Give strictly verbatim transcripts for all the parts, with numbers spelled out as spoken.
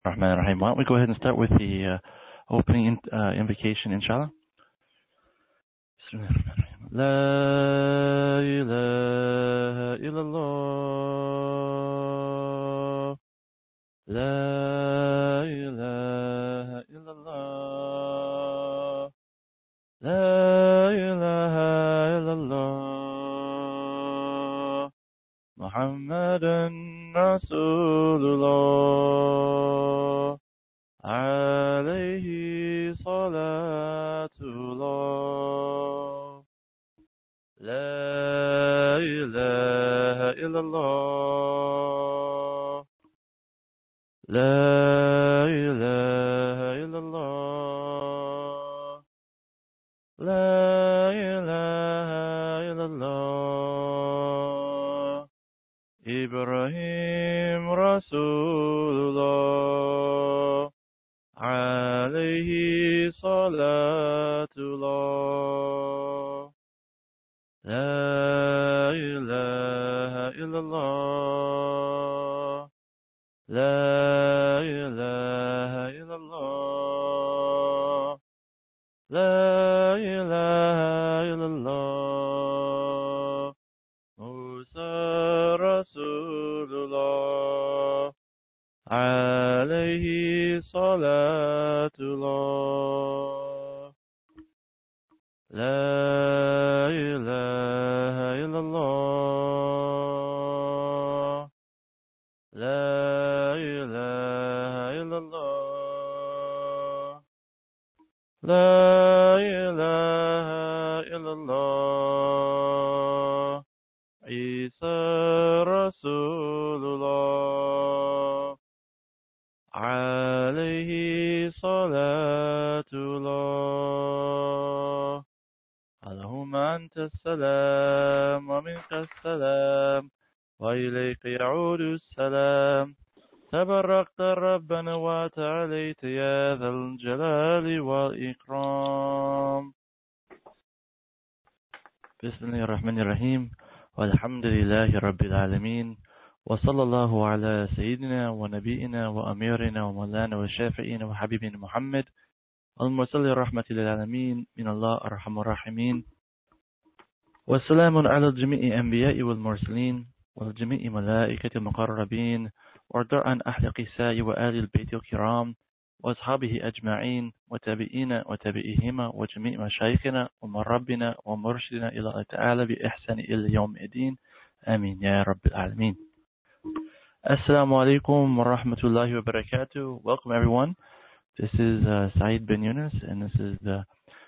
Rahman Rahim. Why don't we go ahead and start with the uh, opening in, uh, invocation, inshallah? La ilaha illallah. La ilaha illallah. La ilaha illallah. Muhammadan Rasulullah. Alayhi salatullah. La ilaha illallah. La ilaha illallah. La ilaha illallah. Ibrahim Rasulullah. Alayhi salatullah. La ilaha illallah. La ilaha illallah. La ilaha illallah. Musa Rasulullah. Alayhi salatullah. La ilaha illallah. La ilaha illallah. La ilaha illallah. Isa Rasulullah. Alayhi salatullah. Allahumma anta as-salam wa minka as-salam wa ilayka ya'udu as-salam. تبركت ربنا وتعاليت يا ذا الجلال والإكرام. بسم الله الرحمن الرحيم والحمد لله رب العالمين وصلى الله على سيدنا ونبينا وأميرنا ومولانا وشافعنا وحبيبنا محمد المرسل الرحمة للعالمين من الله أرحم الراحمين والسلام على جميع أنبياء والمرسلين وجميع ملائكة المقربين وارض عن أهل قساء وآل البيت الكرام وأصحابه أجمعين وتابعين وتابعيهما وجميع مشايخنا ومربنا ومرشدنا إلى الله تعالى بإحسان إلى يوم الدين آمين يا رب العالمين. Assalamu alaikum wa rahmatullahi wa barakatuh. Welcome everyone. This is uh, Saeed bin Yunus, and this is the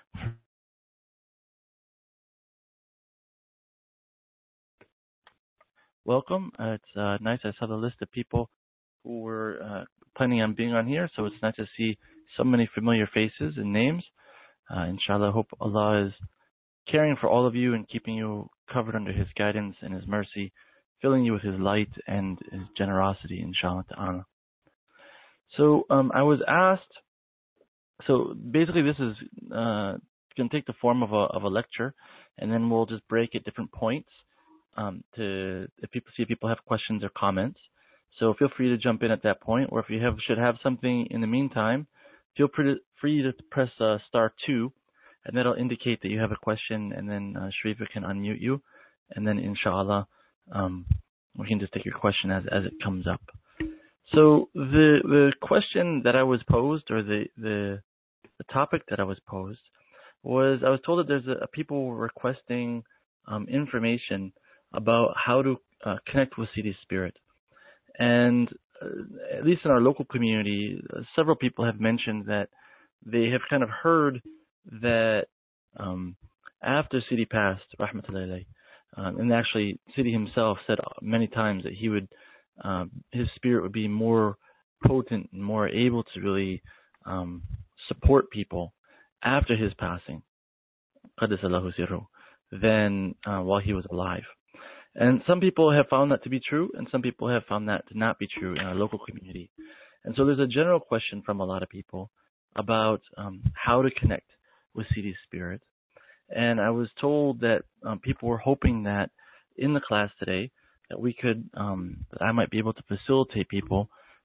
welcome. Uh, it's uh, nice. I saw the list of people who were uh, planning on being on here, so it's nice to see so many familiar faces and names. Uh, inshallah, I hope Allah is caring for all of you and keeping you covered under His guidance and His mercy, filling you with His light and His generosity, inshallah ta'ala. So um, I was asked, so basically this is uh, going to take the form of a, of a lecture, and then we'll just break at different points um, to if people see if people have questions or comments. So feel free to jump in at that point, or if you have should have something in the meantime, feel free to, free to press uh, star two, and that'll indicate that you have a question, and then uh, Sharifa can unmute you, and then inshallah um, we can just take your question as, as it comes up. So the the question that I was posed, or the, the the topic that I was posed, was I was told that there's a, a people requesting um, information about how to uh, connect with Siddhi Spirit. And uh, at least in our local community, uh, several people have mentioned that they have kind of heard that um, after Siddhi passed, rahmatullahi alayhi, um, and actually Siddhi himself said many times that he would, um, his spirit would be more potent and more able to really um, support people after his passing, qaddasallahu sirruh, than uh, while he was alive. And some people have found that to be true, and some people have found that to not be true in our local community. And so there's a general question from a lot of people about um, how to connect with Siddhi Spirit. And I was told that um, people were hoping that in the class today that we could, um, that I might be able to facilitate people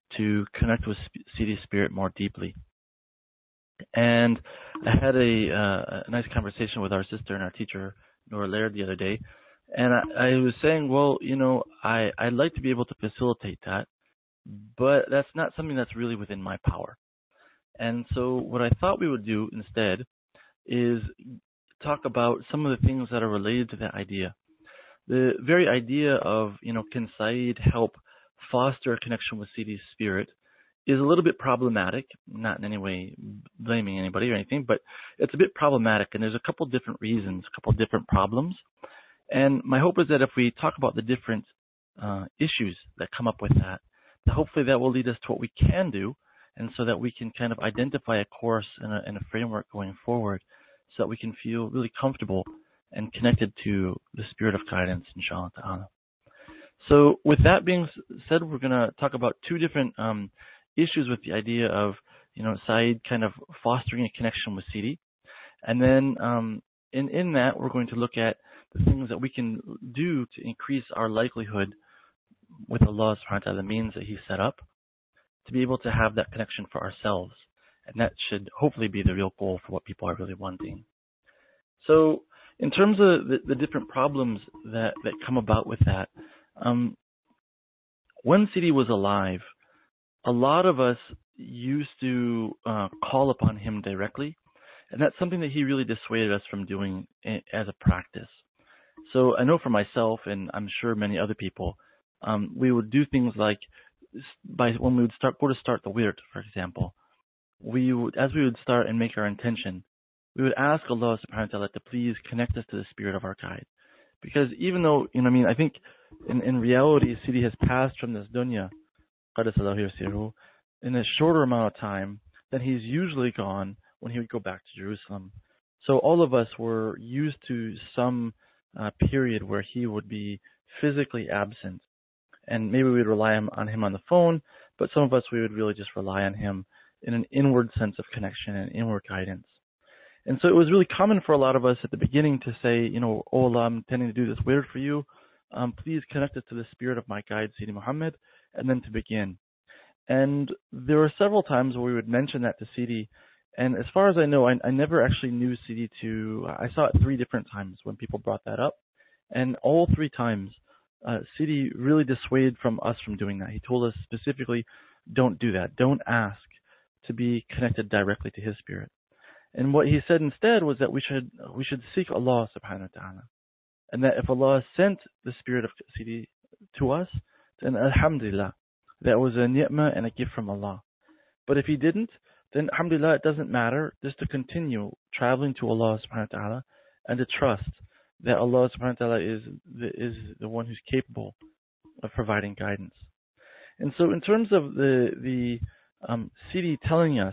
to connect with Sidi's spirit more deeply. And I had a, uh, a nice conversation with our sister and our teacher, Nora Laird, the other day. And I, I was saying, well, you know, I, I'd like to be able to facilitate that, but that's not something that's really within my power. And so what I thought we would do instead is talk about some of the things that are related to that idea. The very idea of, you know, can Saeed help foster a connection with Sidi's spirit is a little bit problematic, not in any way blaming anybody or anything, but it's a bit problematic, and there's a couple different reasons, a couple different problems. And my hope is that if we talk about the different uh, issues that come up with that, that hopefully that will lead us to what we can do, and so that we can kind of identify a course and a, and a framework going forward so that we can feel really comfortable and connected to the spirit of guidance, inshallah ta'ala. So with that being said, we're going to talk about two different um, issues with the idea of, you know, Saeed kind of fostering a connection with Sidi. And then um, in, in that, we're going to look at the things that we can do to increase our likelihood with Allah subhanahu wa ta'ala, the means that He set up, to be able to have that connection for ourselves. And that should hopefully be the real goal for what people are really wanting. So in terms of the, the different problems that, that come about with that, um, when Sidi was alive, a lot of us used to uh, call upon him directly, and that's something that he really dissuaded us from doing as a practice. So I know for myself, and I'm sure many other people, um, we would do things like, by when we would start go to start the wird, for example, we would, as we would start and make our intention, we would ask Allah subhanahu wa ta'ala to please connect us to the spirit of our guide. Because even though, you know, I mean, I think in, in reality, Sidi has passed from this dunya, in a shorter amount of time than he's usually gone when he would go back to Jerusalem. So all of us were used to some uh, period where he would be physically absent. And maybe we would rely on him on the phone, but some of us, we would really just rely on him in an inward sense of connection and inward guidance. And so it was really common for a lot of us at the beginning to say, you know, oh Allah, I'm intending to do this wird for you. Um, please connect us to the spirit of my guide, Sidi Muhammad, and then to begin. And there were several times where we would mention that to Sidi. And as far as I know, I, I never actually knew Sidi to, I saw it three different times when people brought that up. And all three times, uh, Sidi really dissuaded from us from doing that. He told us specifically, don't do that. Don't ask to be connected directly to his spirit. And what he said instead was that we should we should seek Allah subhanahu wa ta'ala. And that if Allah sent the spirit of Sidi to us, then alhamdulillah, that was a ni'mah and a gift from Allah. But if He didn't, then alhamdulillah, it doesn't matter, just to continue traveling to Allah subhanahu wa ta'ala and to trust that Allah subhanahu wa ta'ala is the, is the one who's capable of providing guidance. And so in terms of the, the um, Sidi telling us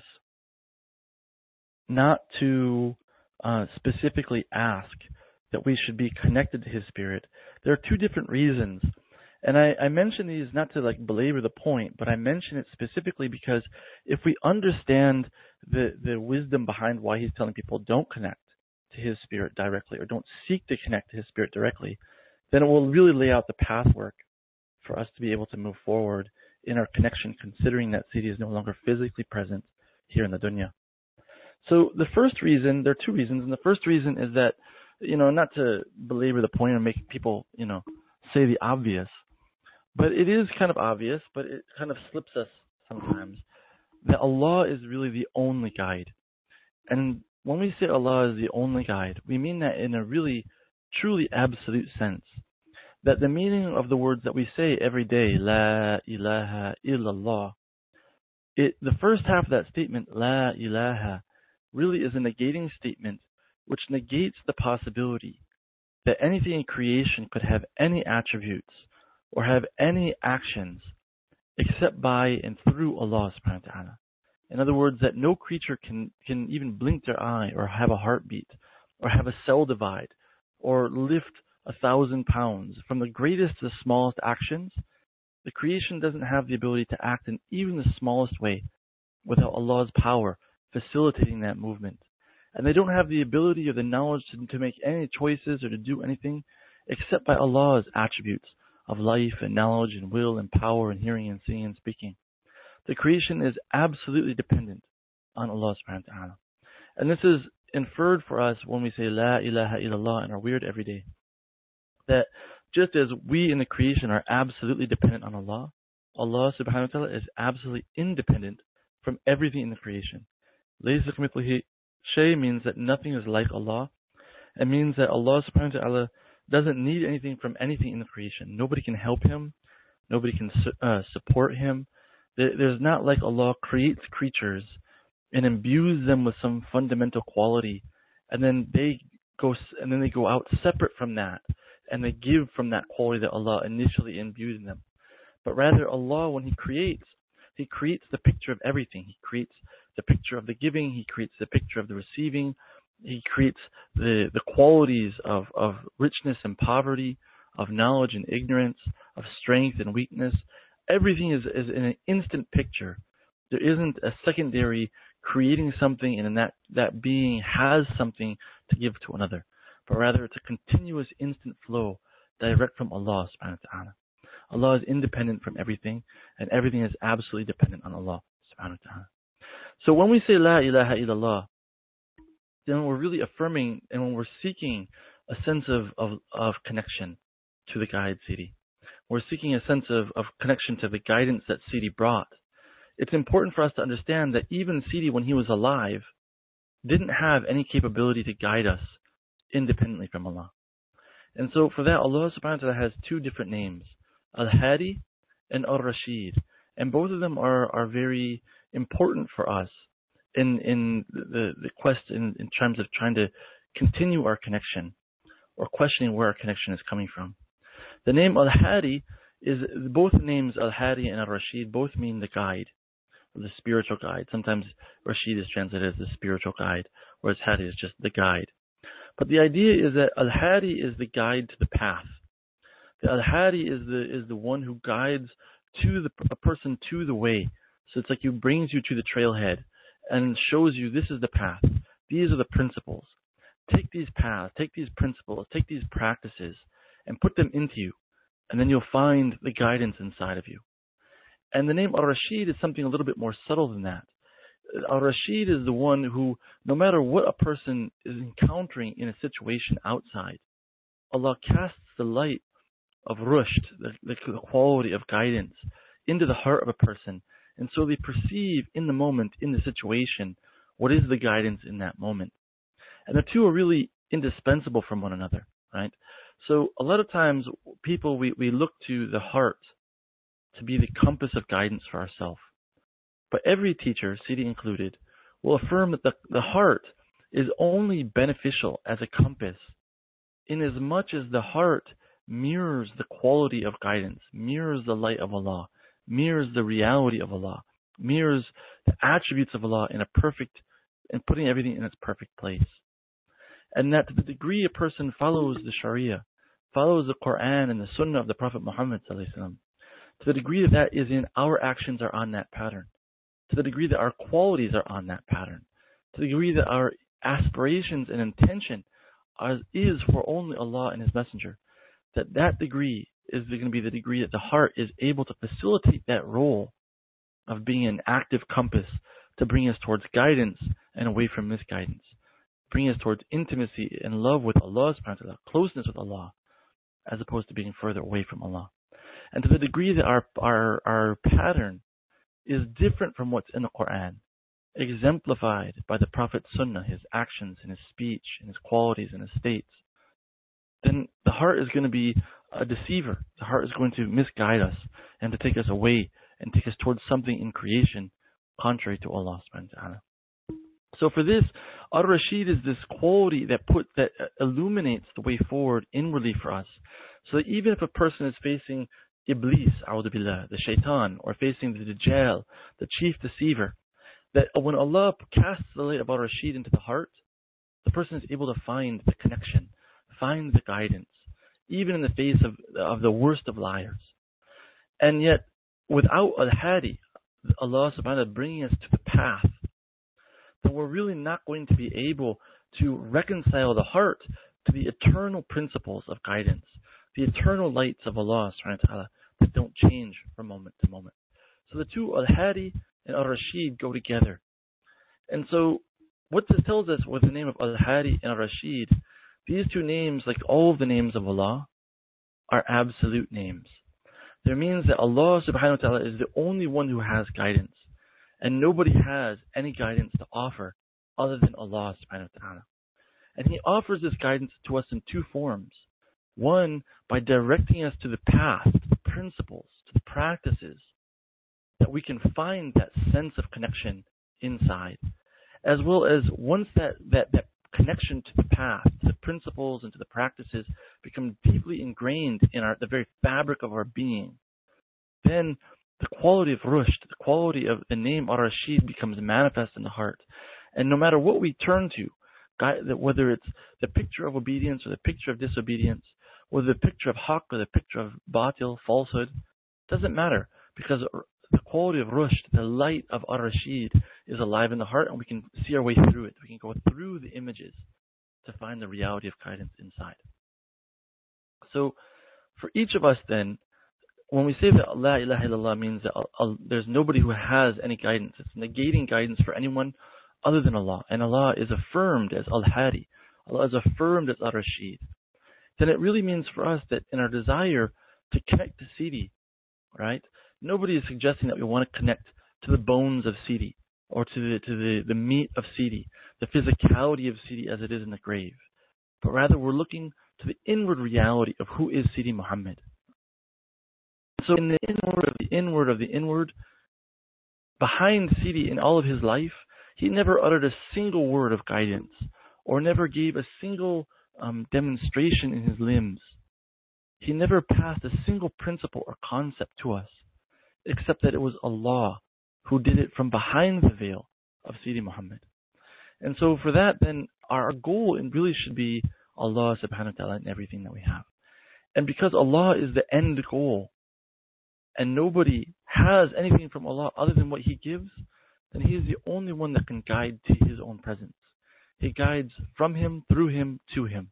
not to uh, specifically ask that we should be connected to His spirit, there are two different reasons. And I, I mention these not to like belabor the point, but I mention it specifically because if we understand the, the wisdom behind why He's telling people don't connect to His spirit directly or don't seek to connect to His spirit directly, then it will really lay out the pathwork for us to be able to move forward in our connection, considering that Sidi is no longer physically present here in the dunya. So the first reason, there are two reasons, and the first reason is that, you know, not to belabor the point or make people, you know, say the obvious, but it is kind of obvious, but it kind of slips us sometimes, that Allah is really the only guide. And when we say Allah is the only guide, we mean that in a really, truly absolute sense. That the meaning of the words that we say every day, La ilaha illallah, it, the first half of that statement, La ilaha, really is a negating statement which negates the possibility that anything in creation could have any attributes or have any actions except by and through Allah subhanahu wa ta'ala. In other words, that no creature can, can even blink their eye or have a heartbeat or have a cell divide or lift a thousand pounds. From the greatest to the smallest actions, the creation doesn't have the ability to act in even the smallest way without Allah's power facilitating that movement. And they don't have the ability or the knowledge to, to make any choices or to do anything except by Allah's attributes of life and knowledge and will and power and hearing and seeing and speaking. The creation is absolutely dependent on Allah subhanahu wa ta'ala. And this is inferred for us when we say La ilaha illallah in our weird everyday. That just as we in the creation are absolutely dependent on Allah, Allah subhanahu wa ta'ala is absolutely independent from everything in the creation. Laysa kamithlihi shay means that nothing is like Allah. It means that Allah subhanahu wa ta'ala doesn't need anything from anything in the creation. Nobody can help Him. Nobody can uh, support Him. There's not like Allah creates creatures and imbues them with some fundamental quality, and then they go and then they go out separate from that, and they give from that quality that Allah initially imbued in them. But rather, Allah, when He creates, He creates the picture of everything. He creates the picture of the giving. He creates the picture of the receiving. He creates the, the qualities of, of richness and poverty, of knowledge and ignorance, of strength and weakness. Everything is, is in an instant picture. There isn't a secondary creating something and then that, that being has something to give to another. But rather it's a continuous instant flow direct from Allah subhanahu wa ta'ala. Allah is independent from everything, and everything is absolutely dependent on Allah subhanahu wa ta'ala. So when we say La ilaha illallah, then we're really affirming and when we're seeking a sense of, of, of connection to the guide Sidi. We're seeking a sense of, of connection to the guidance that Sidi brought. It's important for us to understand that even Sidi, when he was alive, didn't have any capability to guide us independently from Allah. And so for that, Allah subhanahu wa ta'ala has two different names, Al-Hadi and Al-Rashid. And both of them are, are very important for us in, in the, the quest in, in terms of trying to continue our connection or questioning where our connection is coming from. The name Al-Hadi is, both names Al-Hadi and Al-Rashid both mean the guide, or the spiritual guide. Sometimes Rashid is translated as the spiritual guide, whereas Hadi is just the guide. But the idea is that Al-Hadi is the guide to the path. The Al-Hadi is the is the one who guides to the a person to the way. So it's like he brings you to the trailhead and shows you this is the path. These are the principles. Take these paths, take these principles, take these practices, and put them into you, and then you'll find the guidance inside of you. And the name Al-Rashid is something a little bit more subtle than that. Al-Rashid is the one who, no matter what a person is encountering in a situation outside, Allah casts the light of rushd, the, the quality of guidance, into the heart of a person. And so they perceive in the moment, in the situation, what is the guidance in that moment. And the two are really indispensable from one another, right? So a lot of times people, we, we look to the heart to be the compass of guidance for ourselves. But every teacher, Sidi included, will affirm that the, the heart is only beneficial as a compass in as much as the heart mirrors the quality of guidance, mirrors the light of Allah, mirrors the reality of Allah, mirrors the attributes of Allah in a perfect, and putting everything in its perfect place. And that to the degree a person follows the Sharia, follows the Quran and the Sunnah of the Prophet Muhammad sallallahu alaihi wasallam, to the degree that that is in our actions are on that pattern, to the degree that our qualities are on that pattern, to the degree that our aspirations and intention are, is for only Allah and His Messenger, that that degree is going to be the degree that the heart is able to facilitate that role of being an active compass to bring us towards guidance and away from misguidance, bring us towards intimacy and love with Allah subhanahu wa ta'ala, closeness with Allah, as opposed to being further away from Allah. And to the degree that our, our, our pattern is different from what's in the Quran, exemplified by the Prophet's Sunnah, his actions and his speech and his qualities and his states, then the heart is going to be a deceiver. The heart is going to misguide us and to take us away and take us towards something in creation contrary to Allah subhanahu wa ta'ala. So for this, Ar-Rashid is this quality that put that illuminates the way forward inwardly for us. So that even if a person is facing Iblis, a'udhu billah, the shaitan, or facing the Dajjal, the chief deceiver, that when Allah casts the light of Ar-Rashid into the heart, the person is able to find the connection, find the guidance, even in the face of, of the worst of liars. And yet, without Al-Hadi, Allah subhanahu wa ta'ala bringing us to the path, then we're really not going to be able to reconcile the heart to the eternal principles of guidance, the eternal lights of Allah subhanahu wa ta'ala that don't change from moment to moment. So the two, Al-Hadi and Al-Rashid, go together. And so what this tells us with the name of Al-Hadi and Al-Rashid, these two names, like all of the names of Allah, are absolute names. That means that Allah subhanahu wa ta'ala is the only one who has guidance. And nobody has any guidance to offer other than Allah subhanahu wa ta'ala. And He offers this guidance to us in two forms. One, by directing us to the path, to the principles, to the practices, that we can find that sense of connection inside. As well as once that, that, that connection to the path, to the principles, and to the practices become deeply ingrained in our, the very fabric of our being, then the quality of rushd, the quality of the name Ar-Rashid becomes manifest in the heart. And no matter what we turn to, whether it's the picture of obedience or the picture of disobedience, whether the picture of haqq or the picture of batil, falsehood, doesn't matter, because the quality of rushd, the light of Ar-Rashid, is alive in the heart, and we can see our way through it. We can go through the images to find the reality of guidance inside. So, for each of us then, when we say that La ilaha illallah means that uh, there's nobody who has any guidance, it's negating guidance for anyone other than Allah, and Allah is affirmed as Al-Hadi, Allah is affirmed as Ar-Rashid, then it really means for us that in our desire to connect to Sidi, right? Nobody is suggesting that we want to connect to the bones of Sidi, or to the to the, the meat of Sidi, the physicality of Sidi as it is in the grave. But rather we're looking to the inward reality of who is Sidi Muhammad. So in the inward of the inward of the inward, behind Sidi in all of his life, he never uttered a single word of guidance, or never gave a single um, demonstration in his limbs. He never passed a single principle or concept to us, except that it was Allah who did it from behind the veil of Sidi Muhammad. And so for that, then, our goal really should be Allah subhanahu wa ta'ala in everything that we have. And because Allah is the end goal, and nobody has anything from Allah other than what He gives, then He is the only one that can guide to His own presence. He guides from Him, through Him, to Him.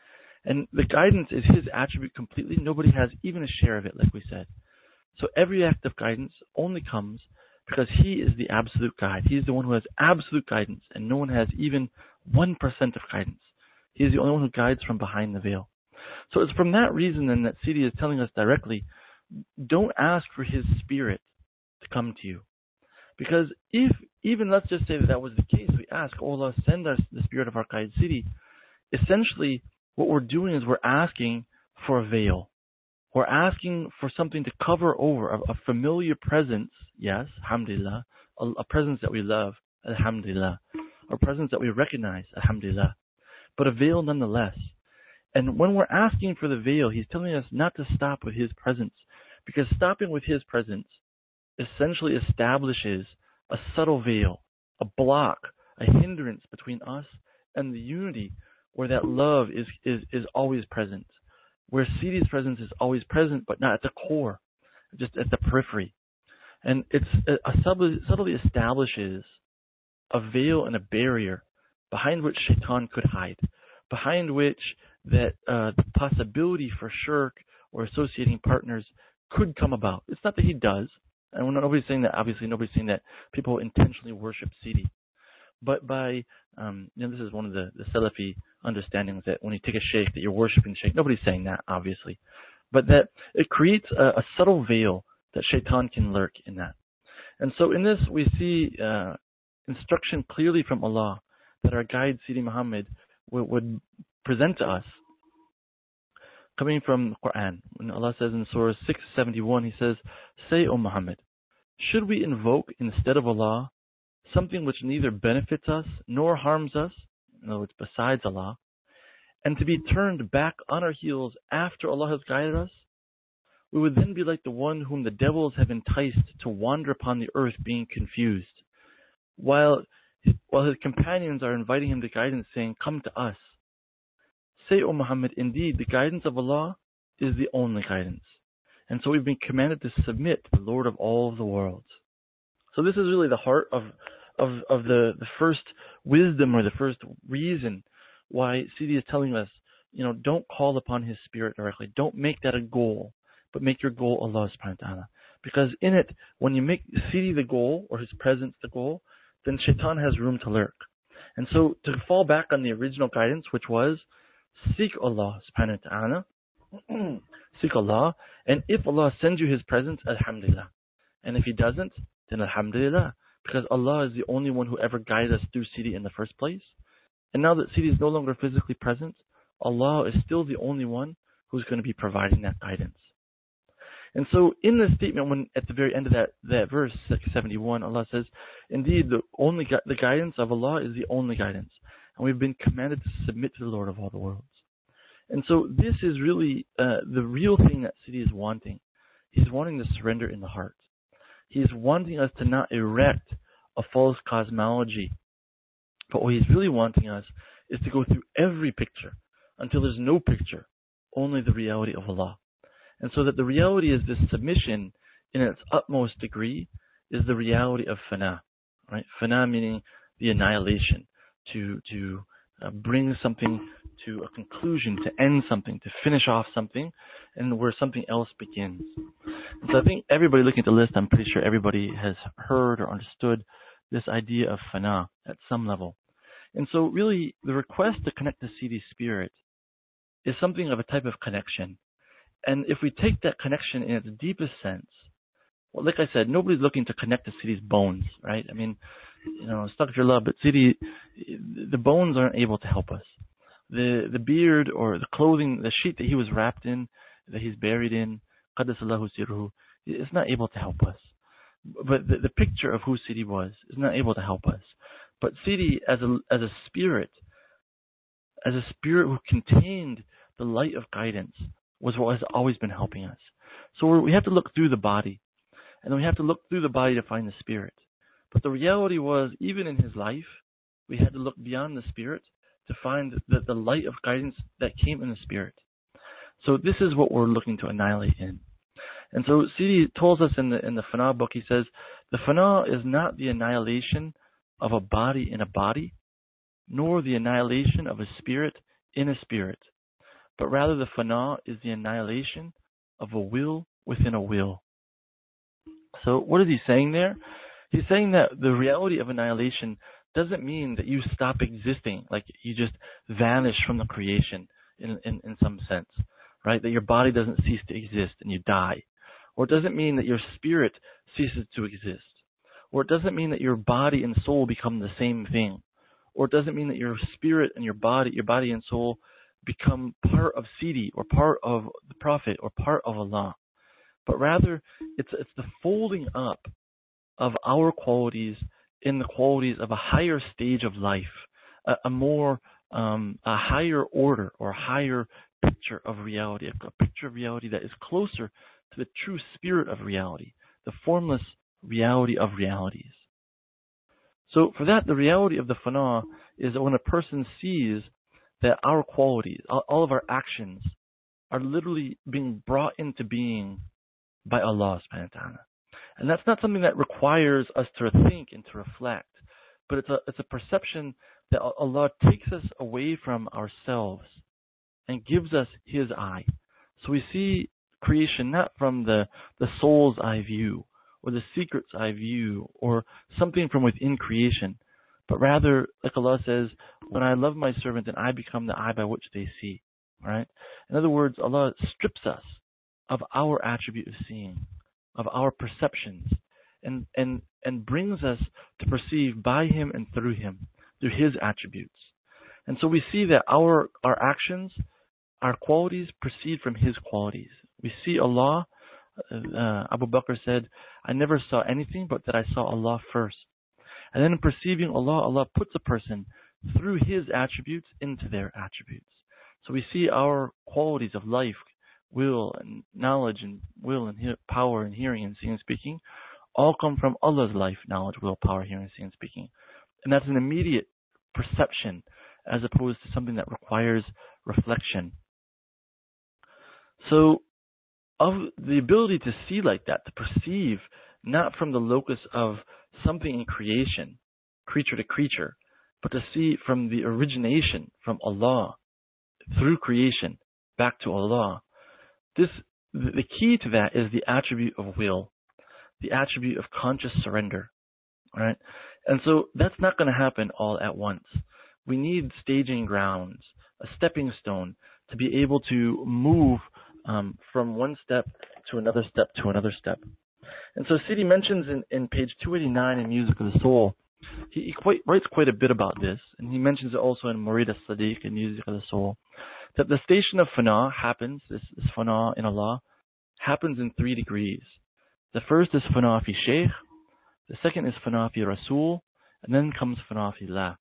And the guidance is His attribute completely. Nobody has even a share of it, like we said. So every act of guidance only comes because He is the absolute guide. He is the one who has absolute guidance, and no one has even one percent of guidance. He is the only one who guides from behind the veil. So it's from that reason then that Sidi is telling us directly, don't ask for His Spirit to come to you. Because if, even let's just say that that was the case, we ask, oh Allah, send us the Spirit of our guide Sidi, essentially what we're doing is we're asking for a veil. We're asking for something to cover over, a, a familiar presence, yes, alhamdulillah, a, a presence that we love, alhamdulillah, a presence that we recognize, alhamdulillah, but a veil nonetheless. And when we're asking for the veil, He's telling us not to stop with His presence, because stopping with His presence essentially establishes a subtle veil, a block, a hindrance between us and the unity where that love is, is, is always present, where Sidi's presence is always present, but not at the core, just at the periphery. And it's a, a subtly, subtly establishes a veil and a barrier behind which shaitan could hide, behind which that uh, the possibility for shirk or associating partners could come about. It's not that he does, and we're not, nobody's saying that, obviously nobody's saying that people intentionally worship Sidi. But by, um, you know, this is one of the, the Salafi understandings, that when you take a sheikh, that you're worshiping sheikh. Nobody's saying that, obviously. But that it creates a, a subtle veil that shaitan can lurk in that. And so in this, we see uh, instruction clearly from Allah that our guide, Sidi Muhammad, would, would present to us, coming from the Quran. When Allah says in Surah six seventy-one, He says, "Say, O Muhammad, should we invoke instead of Allah something which neither benefits us nor harms us," in other words, besides Allah, "and to be turned back on our heels after Allah has guided us? We would then be like the one whom the devils have enticed to wander upon the earth, being confused, while while his companions are inviting him to guidance, saying, 'Come to us.' Say, O Muhammad, indeed, the guidance of Allah is the only guidance. And so we've been commanded to submit to the Lord of all of the worlds." So this is really the heart of of, of the, the first wisdom, or the first reason why Sidi is telling us, you know, don't call upon His Spirit directly. Don't make that a goal, but make your goal Allah subhanahu wa ta'ala. Because in it, when you make Sidi the goal, or his presence the goal, then shaitan has room to lurk. And so to fall back on the original guidance, which was seek Allah subhanahu wa ta'ala, seek Allah, and if Allah sends you his presence, alhamdulillah. And if he doesn't, then alhamdulillah, because Allah is the only one who ever guided us through Sidi in the first place. And now that Sidi is no longer physically present, Allah is still the only one who's going to be providing that guidance. And so in this statement, when at the very end of that, that verse, six seventy-one, Allah says, indeed, the only gu- the guidance of Allah is the only guidance. And we've been commanded to submit to the Lord of all the worlds. And so this is really uh, the real thing that Sidi is wanting. He's wanting to surrender in the heart. He's wanting us to not erect a false cosmology. But what he's really wanting us is to go through every picture until there's no picture, only the reality of Allah. And so that the reality is this submission in its utmost degree is the reality of fana, right? Fana meaning the annihilation, to to uh, bring something to a conclusion, to end something, to finish off something, and where something else begins. And so I think everybody looking at the list, I'm pretty sure everybody has heard or understood this idea of fana at some level. And so really the request to connect to Sidi's spirit is something of a type of connection. And if we take that connection in its deepest sense, well, like I said, nobody's looking to connect to Sidi's bones, right? I mean, you know, astaghfirullah, but Sidi, the bones aren't able to help us. The the beard or the clothing, the sheet that he was wrapped in, that he's buried in, qaddasallahu sirruhu, it's not able to help us. But the, the picture of who Sidi was is not able to help us. But Sidi, as a as a spirit, as a spirit who contained the light of guidance, was what has always been helping us. So we're, we have to look through the body, and then we have to look through the body to find the spirit. But the reality was, even in his life, we had to look beyond the spirit to find the, the light of guidance that came in the spirit. So this is what we're looking to annihilate in. And so Sidi tells us in the in the Fana book, he says, the Fana is not the annihilation of a body in a body, nor the annihilation of a spirit in a spirit, but rather the Fana is the annihilation of a will within a will. So what is he saying there? He's saying that the reality of annihilation doesn't mean that you stop existing, like you just vanish from the creation in, in, in some sense, right? That your body doesn't cease to exist and you die. Or it doesn't mean that your spirit ceases to exist. Or it doesn't mean that your body and soul become the same thing. Or it doesn't mean that your spirit and your body, your body and soul become part of Sidi or part of the Prophet or part of Allah. But rather, it's it's the folding up of our qualities in the qualities of a higher stage of life, a, a more, um, a higher order or higher picture of reality, a, a picture of reality that is closer to the true spirit of reality, the formless reality of realities. So for that, the reality of the Fana is that when a person sees that our qualities, all, all of our actions, are literally being brought into being by Allah subhanahu wa ta'ala. And that's not something that requires us to think and to reflect, but it's a it's a perception that Allah takes us away from ourselves and gives us His eye. So we see creation not from the, the soul's eye view or the secret's eye view or something from within creation, but rather, like Allah says, when I love my servant, then I become the eye by which they see. Right? In other words, Allah strips us of our attribute of seeing, of our perceptions, and, and, and brings us to perceive by Him and through Him, through His attributes. And so we see that our, our actions, our qualities proceed from His qualities. We see Allah, uh, Abu Bakr said, I never saw anything but that I saw Allah first. And then in perceiving Allah, Allah puts a person through His attributes into their attributes. So we see our qualities of life, will and knowledge and will and he- power and hearing and seeing and speaking all come from Allah's life, knowledge, will, power, hearing, seeing and speaking. And that's an immediate perception as opposed to something that requires reflection. So of the ability to see like that, to perceive not from the locus of something in creation, creature to creature, but to see from the origination, from Allah, through creation, back to Allah. This, the key to that is the attribute of will. the attribute of conscious surrender. All right? And so that's not going to happen all at once. We need staging grounds, a stepping stone, to be able to move um, from one step to another step to another step. And so Sidi mentions in, in page two eighty-nine in Music of the Soul, he, he quite, writes quite a bit about this, and he mentions it also in Murid al-Sadiq in Music of the Soul, that the station of fana happens, this, this fana in Allah, happens in three degrees. The first is fana fi shaykh, the second is fana fi rasul, and then comes fana fi Allah.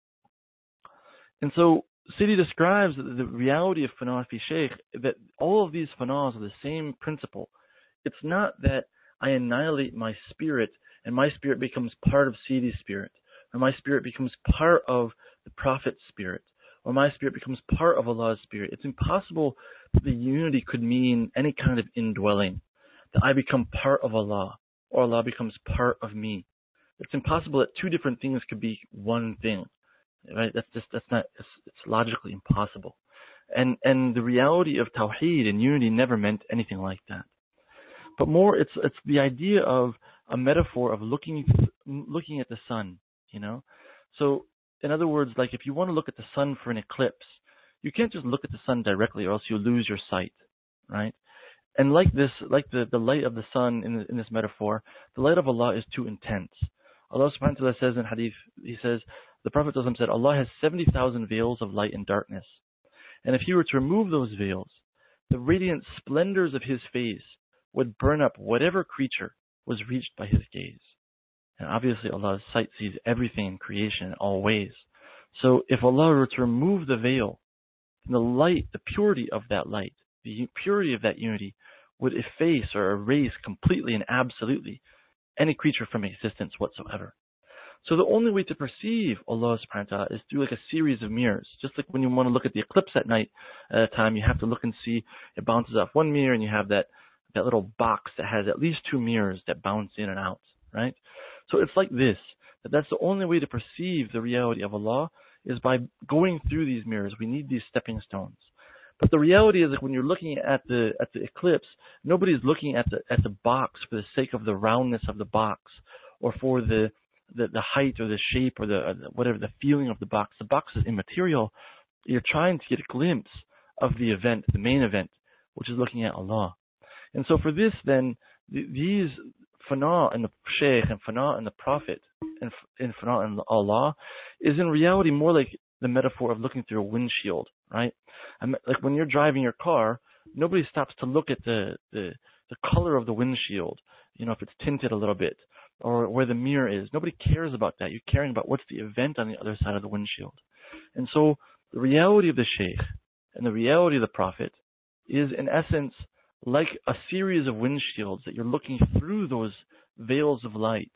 And so Sidi describes the, the reality of fana fi shaykh, that all of these fanas are the same principle. It's not that I annihilate my spirit and my spirit becomes part of Sidi's spirit, or my spirit becomes part of the Prophet's spirit, or my spirit becomes part of Allah's spirit. It's impossible that the unity could mean any kind of indwelling, that I become part of Allah, or Allah becomes part of me. It's impossible that two different things could be one thing, right? That's just, that's not, it's, it's logically impossible. And, and the reality of Tawheed and unity never meant anything like that. But more, it's, it's the idea of a metaphor of looking, looking at the sun, you know? So, in other words, like if you want to look at the sun for an eclipse, you can't just look at the sun directly or else you'll lose your sight, right? And like this, like the, the light of the sun in, the, in this metaphor, the light of Allah is too intense. Allah subhanahu wa ta'ala says in hadith, he says, the Prophet said, Allah has seventy thousand veils of light and darkness. And if he were to remove those veils, the radiant splendors of his face would burn up whatever creature was reached by his gaze. And obviously Allah's sight sees everything in creation in all ways. So if Allah were to remove the veil, the light, the purity of that light, the purity of that unity would efface or erase completely and absolutely any creature from existence whatsoever. So the only way to perceive Allah subhanahu wa ta'ala is through like a series of mirrors. Just like when you want to look at the eclipse at night at a time, you have to look and see it bounces off one mirror and you have that, that little box that has at least two mirrors that bounce in and out, right? So it's like this, that that's the only way to perceive the reality of Allah is by going through these mirrors. We need these stepping stones. But the reality is that when you're looking at the at the eclipse, nobody's looking at the at the box for the sake of the roundness of the box, or for the the, the height or the shape or the, or the whatever the feeling of the box. The box is immaterial. You're trying to get a glimpse of the event, the main event, which is looking at Allah. And so for this, then th- these fana and the Shaykh and fana and the Prophet and, and fana and Allah is in reality more like the metaphor of looking through a windshield, right? I mean, like when you're driving your car, nobody stops to look at the, the the color of the windshield, you know, if it's tinted a little bit, or where the mirror is. Nobody cares about that. You're caring about what's the event on the other side of the windshield. And so the reality of the Shaykh and the reality of the Prophet is in essence like a series of windshields that you're looking through those veils of light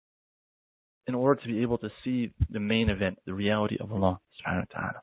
in order to be able to see the main event, the reality of Allah subhanahu wa ta'ala.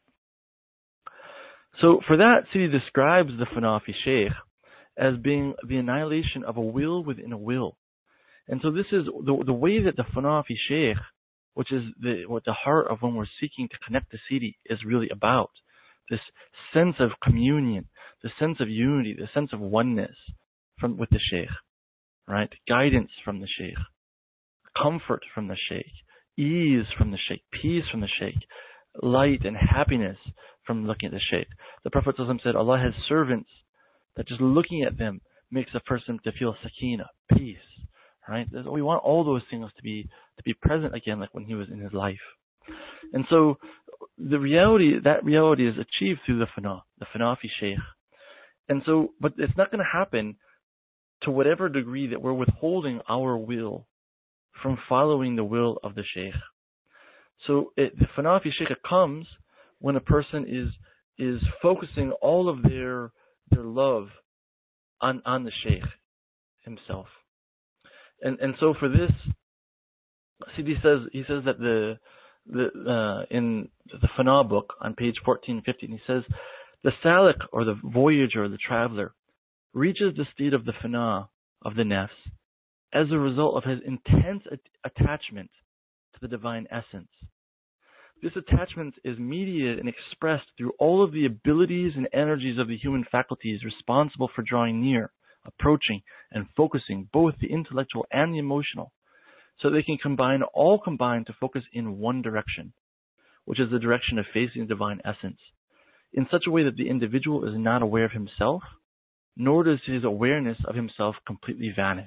So for that, Sidi describes the fana fi shaykh as being the annihilation of a will within a will. And so this is the, the way that the fana fi shaykh, which is the, what the heart of when we're seeking to connect to Sidi is really about. This sense of communion, the sense of unity, the sense of oneness from with the Shaykh, right? Guidance from the Shaykh, comfort from the Shaykh, ease from the Shaykh, peace from the Shaykh, light and happiness from looking at the Shaykh. The Prophet said, Allah has servants that just looking at them makes a person to feel sakina, peace, right? We want all those things to be to be present again, like when he was in his life. And so the reality, that reality is achieved through the fana, the fana fi shaykh. And so, but it's not going to happen to whatever degree that we're withholding our will from following the will of the shaykh. So it, the fana fi shaykh comes when a person is is focusing all of their their love on on the shaykh himself. And and so for this, Sidi says he says that the the uh, in the Fana book on page fourteen fifteen, he says the salik or the voyager, the traveler, reaches the state of the Fana of the nafs as a result of his intense at- attachment to the divine essence. This attachment is mediated and expressed through all of the abilities and energies of the human faculties responsible for drawing near approaching and focusing both the intellectual and the emotional, so they can combine, all combine to focus in one direction, which is the direction of facing the divine essence, in such a way that the individual is not aware of himself, nor does his awareness of himself completely vanish.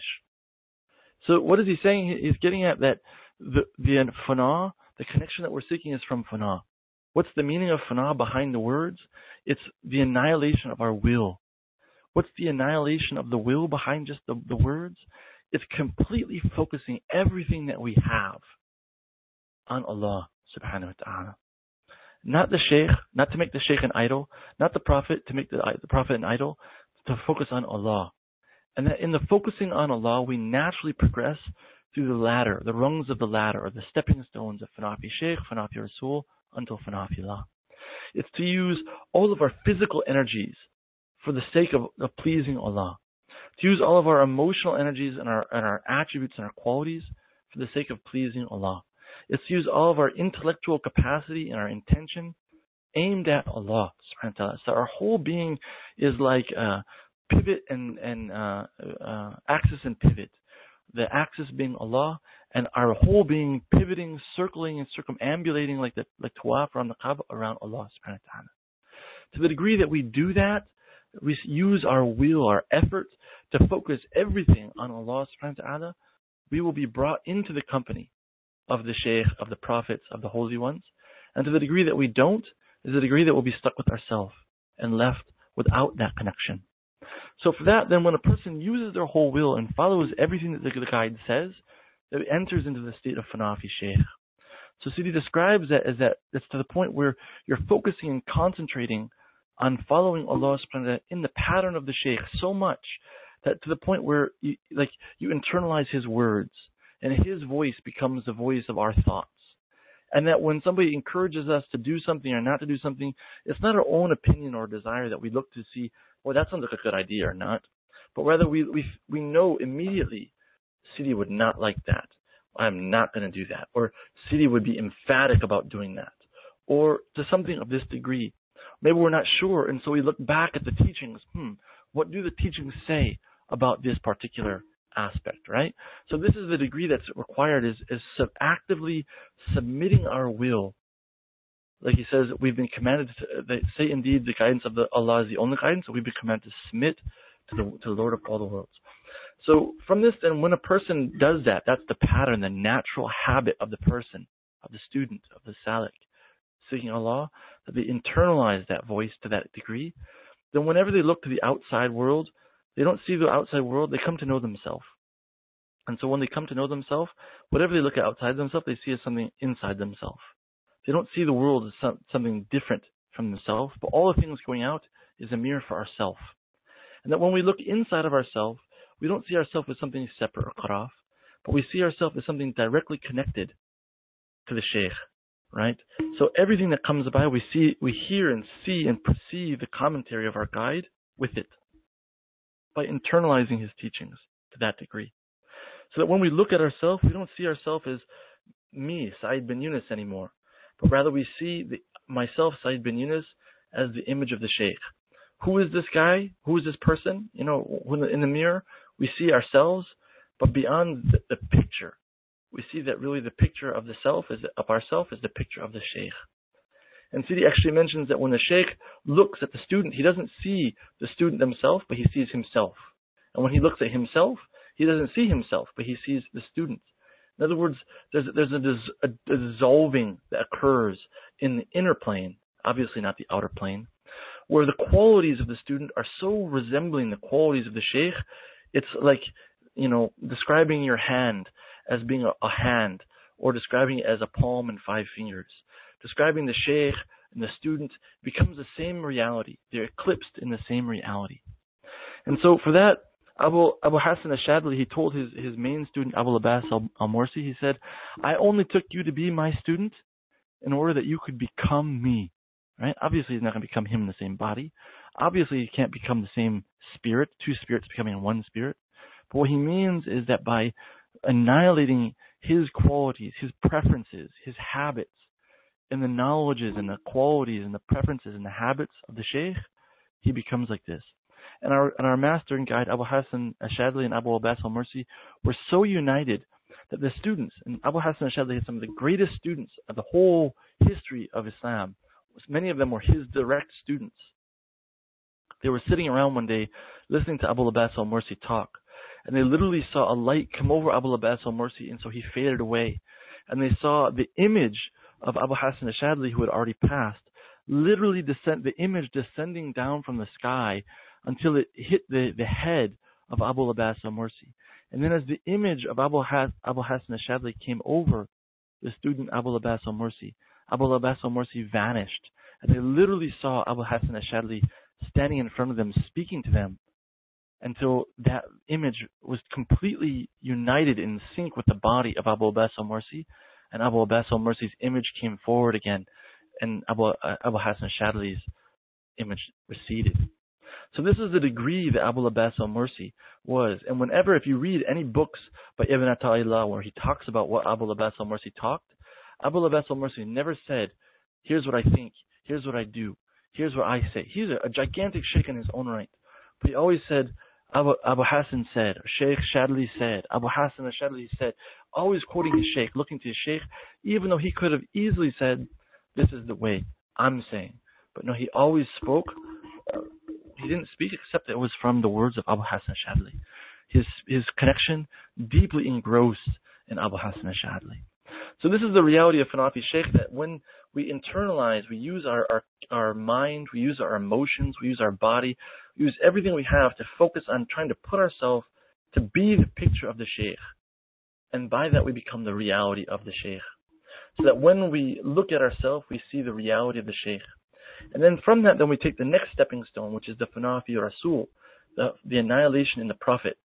So what is he saying? He's getting at that the, the fana, the connection that we're seeking is from fana. What's the meaning of fana behind the words? It's the annihilation of our will. What's the annihilation of the will behind just the, the words? It's completely focusing everything that we have on Allah subhanahu wa ta'ala. Not the Shaykh, not to make the Shaykh an idol, not the Prophet to make the, the Prophet an idol, to focus on Allah. And that in the focusing on Allah, we naturally progress through the ladder, the rungs of the ladder, or the stepping stones of Fanafi Shaykh, Fanafi Rasul, until Fanafi Allah. It's to use all of our physical energies for the sake of, of pleasing Allah. To use all of our emotional energies and our, and our attributes and our qualities for the sake of pleasing Allah. It's to use all of our intellectual capacity and our intention aimed at Allah subhanahu wa ta'ala. So our whole being is like a pivot and, and uh, uh, axis and pivot. The axis being Allah, and our whole being pivoting, circling, and circumambulating like the like tawaf around the Kaaba around Allah subhanahu wa ta'ala. To the degree that we do that, we use our will, our effort to focus everything on Allah subhanahu wa ta'ala, we will be brought into the company of the Shaykh, of the Prophets, of the Holy Ones. And to the degree that we don't, is the degree that we'll be stuck with ourselves and left without that connection. So for that, then when a person uses their whole will and follows everything that the guide says, it enters into the state of Fanafi Shaykh. So Sidi describes that as that it's to the point where you're focusing and concentrating on following Allah subhanahu wa ta'ala in the pattern of the Shaykh so much that to the point where you, like you internalize his words and his voice becomes the voice of our thoughts. And that when somebody encourages us to do something or not to do something, it's not our own opinion or desire that we look to see, well, that sounds like a good idea or not. But rather we we we know immediately, Sidi would not like that. I'm not going to do that. Or Sidi would be emphatic about doing that. Or to something of this degree. Maybe we're not sure, and so we look back at the teachings. Hmm, what do the teachings say about this particular aspect, right? So this is the degree that's required, is, is sub- actively submitting our will. Like he says, we've been commanded to they say indeed the guidance of the Allah is the only guidance, so we've been commanded to submit to the to the Lord of all the worlds. So from this then, when a person does that, that's the pattern, the natural habit of the person, of the student, of the salik, seeking Allah, that they internalize that voice to that degree. Then whenever they look to the outside world, they don't see the outside world, they come to know themselves. And so when they come to know themselves, whatever they look at outside themselves, they see as something inside themselves. They don't see the world as some, something different from themselves, but all the things going out is a mirror for ourselves. And that when we look inside of ourselves, we don't see ourselves as something separate or cut off, but we see ourselves as something directly connected to the Shaykh, right? So everything that comes by, we see, we hear and see and perceive the commentary of our guide with it, by internalizing his teachings to that degree. So that when we look at ourselves, we don't see ourselves as me, Saeed bin Yunus, anymore, but rather we see the, myself, Saeed bin Yunus, as the image of the Shaykh. Who is this guy? Who is this person? You know, when in the mirror, we see ourselves, but beyond the, the picture, we see that really the picture of the self, is of ourself, is the picture of the Shaykh. And Sidi actually mentions that when the Shaykh looks at the student, he doesn't see the student themselves, but he sees himself. And when he looks at himself, he doesn't see himself, but he sees the student. In other words, there's, there's a, dis, a dissolving that occurs in the inner plane, obviously not the outer plane, where the qualities of the student are so resembling the qualities of the Shaykh. It's like, you know, describing your hand as being a, a hand, or describing it as a palm and five fingers. Describing the Shaykh and the student becomes the same reality. They're eclipsed in the same reality. And so for that, Abu, Abu Hassan al-Shadli, he told his, his main student, Abu Abbas al-Mursi, he said, I only took you to be my student in order that you could become me. Right? Obviously, he's not going to become him in the same body. Obviously, he can't become the same spirit, two spirits becoming one spirit. But what he means is that by annihilating his qualities, his preferences, his habits, and the knowledges and the qualities and the preferences and the habits of the Shaykh, he becomes like this. And our and our master and guide, Abu Hassan Ashadli and Abu Abbas al-Mursi, were so united that the students, and Abu Hassan Ashadli had some of the greatest students of the whole history of Islam. Many of them were his direct students. They were sitting around one day listening to Abu Abbas al-Mursi talk, and they literally saw a light come over Abu Abbas al-Mursi, and so he faded away. And they saw the image of Abu Hassan Ashadli, who had already passed, literally descend, the image descending down from the sky until it hit the, the head of Abu Abbas al-Mursi. And then as the image of Abu, Has, Abu Hassan Ashadli came over the student Abu Abbas al-Mursi, Abu Abbas al-Mursi vanished. And they literally saw Abu Hassan Ashadli standing in front of them, speaking to them, until that image was completely united in sync with the body of Abu Abbas al-Mursi, and Abu Abbas al-Mursi's image came forward again, and Abu, uh, Abu Hassan Ashadli's image receded. So this is the degree that Abu Abbas al-Mursi was. And whenever, if you read any books by Ibn Ata'illah where he talks about what Abu Abbas al-Mursi talked, Abu Abbas al-Mursi never said, here's what I think, here's what I do, here's what I say. He's a, a gigantic sheikh in his own right. But he always said, Abu, Abu Hassan said, or Sheikh Shadli said, Abu Hassan al-Shadli said, always quoting his sheikh, looking to his sheikh, even though he could have easily said, this is the way I'm saying. But no, he always spoke, uh, he didn't speak except it was from the words of Abu Hassan al-Shadli. His, his connection deeply engrossed in Abu Hassan al-Shadli. So this is the reality of Hanafi Sheikh, that when we internalize, we use our, our, our mind, we use our emotions, we use our body, we use everything we have to focus on trying to put ourselves to be the picture of the Sheikh. And by that we become the reality of the Sheikh. So that when we look at ourselves, we see the reality of the Sheikh. And then from that, then we take the next stepping stone, which is the Fanafi Rasul, the, the annihilation in the Prophet.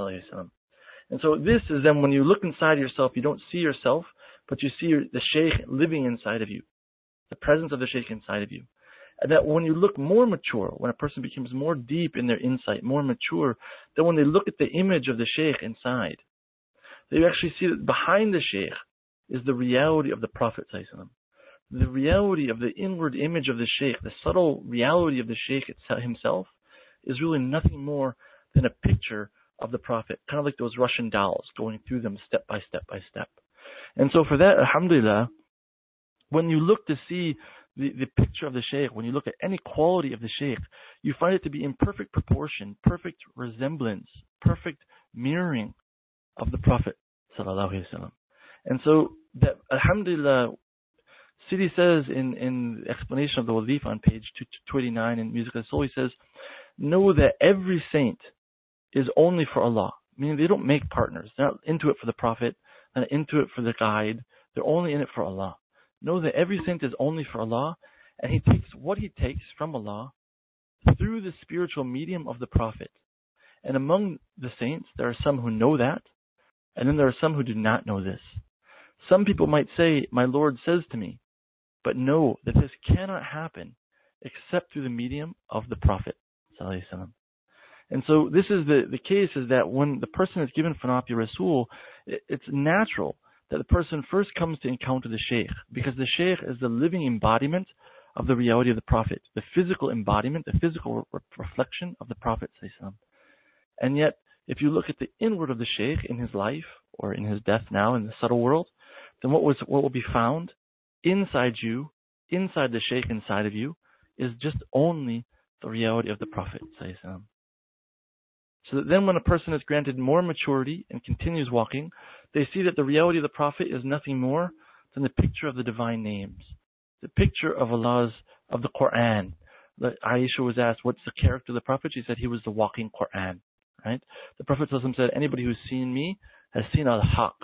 And so this is then when you look inside yourself, you don't see yourself, but you see the Sheikh living inside of you, the presence of the Sheikh inside of you. And that when you look more mature, when a person becomes more deep in their insight, more mature, then when they look at the image of the Sheikh inside, they actually see that behind the Sheikh is the reality of the Prophet ﷺ. The reality of the inward image of the Sheikh, the subtle reality of the Sheikh himself, is really nothing more than a picture of the Prophet, kind of like those Russian dolls, going through them step by step by step. And so for that, alhamdulillah, when you look to see the, the picture of the Shaykh, when you look at any quality of the Shaykh, you find it to be in perfect proportion, perfect resemblance, perfect mirroring of the Prophet sallallahu alaihi wasallam. And so that, alhamdulillah, Sidi says in, in the explanation of the Wazifa on page two twenty-nine in Music of the Soul, he says, know that every saint is only for Allah. Meaning they don't make partners. They're not into it for the Prophet, they're not into it for the guide. They're only in it for Allah. Know that every saint is only for Allah, and he takes what he takes from Allah through the spiritual medium of the Prophet. And among the saints, there are some who know that, and then there are some who do not know this. Some people might say, my Lord says to me, but know that this cannot happen except through the medium of the Prophet sallallahu alaihi wasallam. And so this is the, the case is that when the person is given Fanafi Rasul, it, it's natural that the person first comes to encounter the Shaykh, because the Shaykh is the living embodiment of the reality of the Prophet, the physical embodiment, the physical re- reflection of the Prophet ﷺ. And yet, if you look at the inward of the Shaykh in his life, or in his death now in the subtle world, then what was what will be found inside you, inside the Shaykh inside of you, is just only the reality of the Prophet ﷺ. So that then when a person is granted more maturity and continues walking, they see that the reality of the Prophet is nothing more than the picture of the divine names, the picture of Allah's, of the Quran. Aisha was asked, what's the character of the Prophet? She said he was the walking Quran. Right? The Prophet said, anybody who's seen me has seen al-Haq.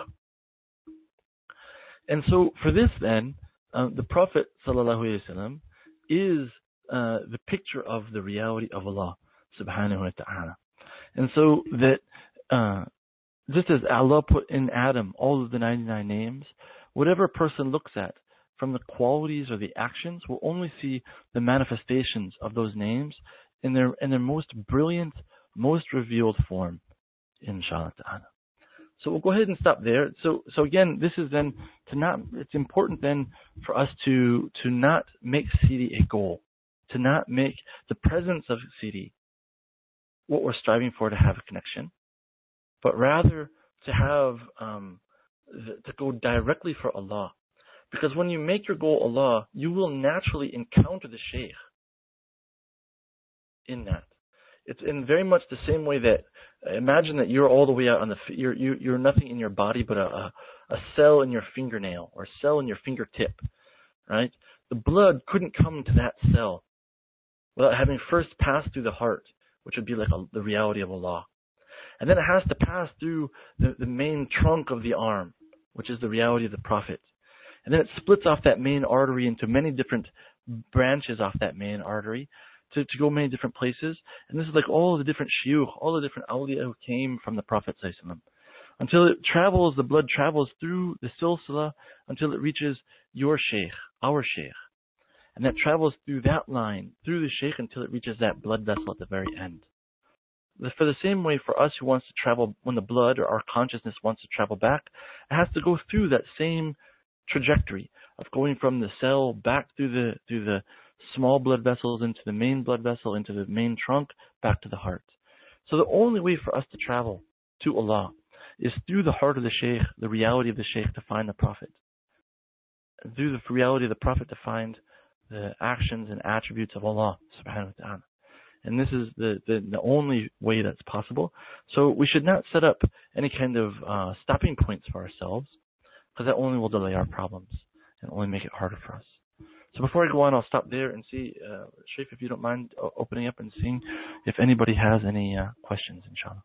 And so for this then, uh, the Prophet ﷺ is uh, the picture of the reality of Allah subhanahu wa ta'ala. And so that uh, just as Allah put in Adam all of the ninety-nine names, whatever a person looks at from the qualities or the actions will only see the manifestations of those names in their in their most brilliant, most revealed form, inshallah ta'ala. So we'll go ahead and stop there. So so again, this is then to not it's important then for us to to not make Sidi a goal, to not make the presence of Sidi what we're striving for to have a connection, but rather to have um, th- to go directly for Allah. Because when you make your goal Allah, you will naturally encounter the Shaykh in that. It's in very much the same way that, imagine that you're all the way out on the, you're, you're, you're nothing in your body but a, a, a cell in your fingernail or a cell in your fingertip, right? The blood couldn't come to that cell without having first passed through the heart, which would be like a, the reality of Allah. And then it has to pass through the, the main trunk of the arm, which is the reality of the Prophet. And then it splits off that main artery into many different branches off that main artery to, to go many different places. And this is like all the different shuyukh, all the different awliya who came from the Prophet ﷺ. Until it travels, the blood travels through the silsila until it reaches your Shaykh, our Shaykh. And that travels through that line, through the Shaykh until it reaches that blood vessel at the very end. For the same way for us who wants to travel, when the blood or our consciousness wants to travel back, it has to go through that same trajectory of going from the cell back through the through the small blood vessels into the main blood vessel, into the main trunk, back to the heart. So the only way for us to travel to Allah is through the heart of the Shaykh, the reality of the Shaykh, to find the Prophet. And through the reality of the Prophet to find the actions and attributes of Allah subhanahu wa ta'ala. And this is the, the, the only way that's possible. So we should not set up any kind of uh, stopping points for ourselves, because that only will delay our problems and only make it harder for us. So before I go on, I'll stop there and see, uh, Shaykh, if you don't mind opening up and seeing if anybody has any uh, questions, inshallah.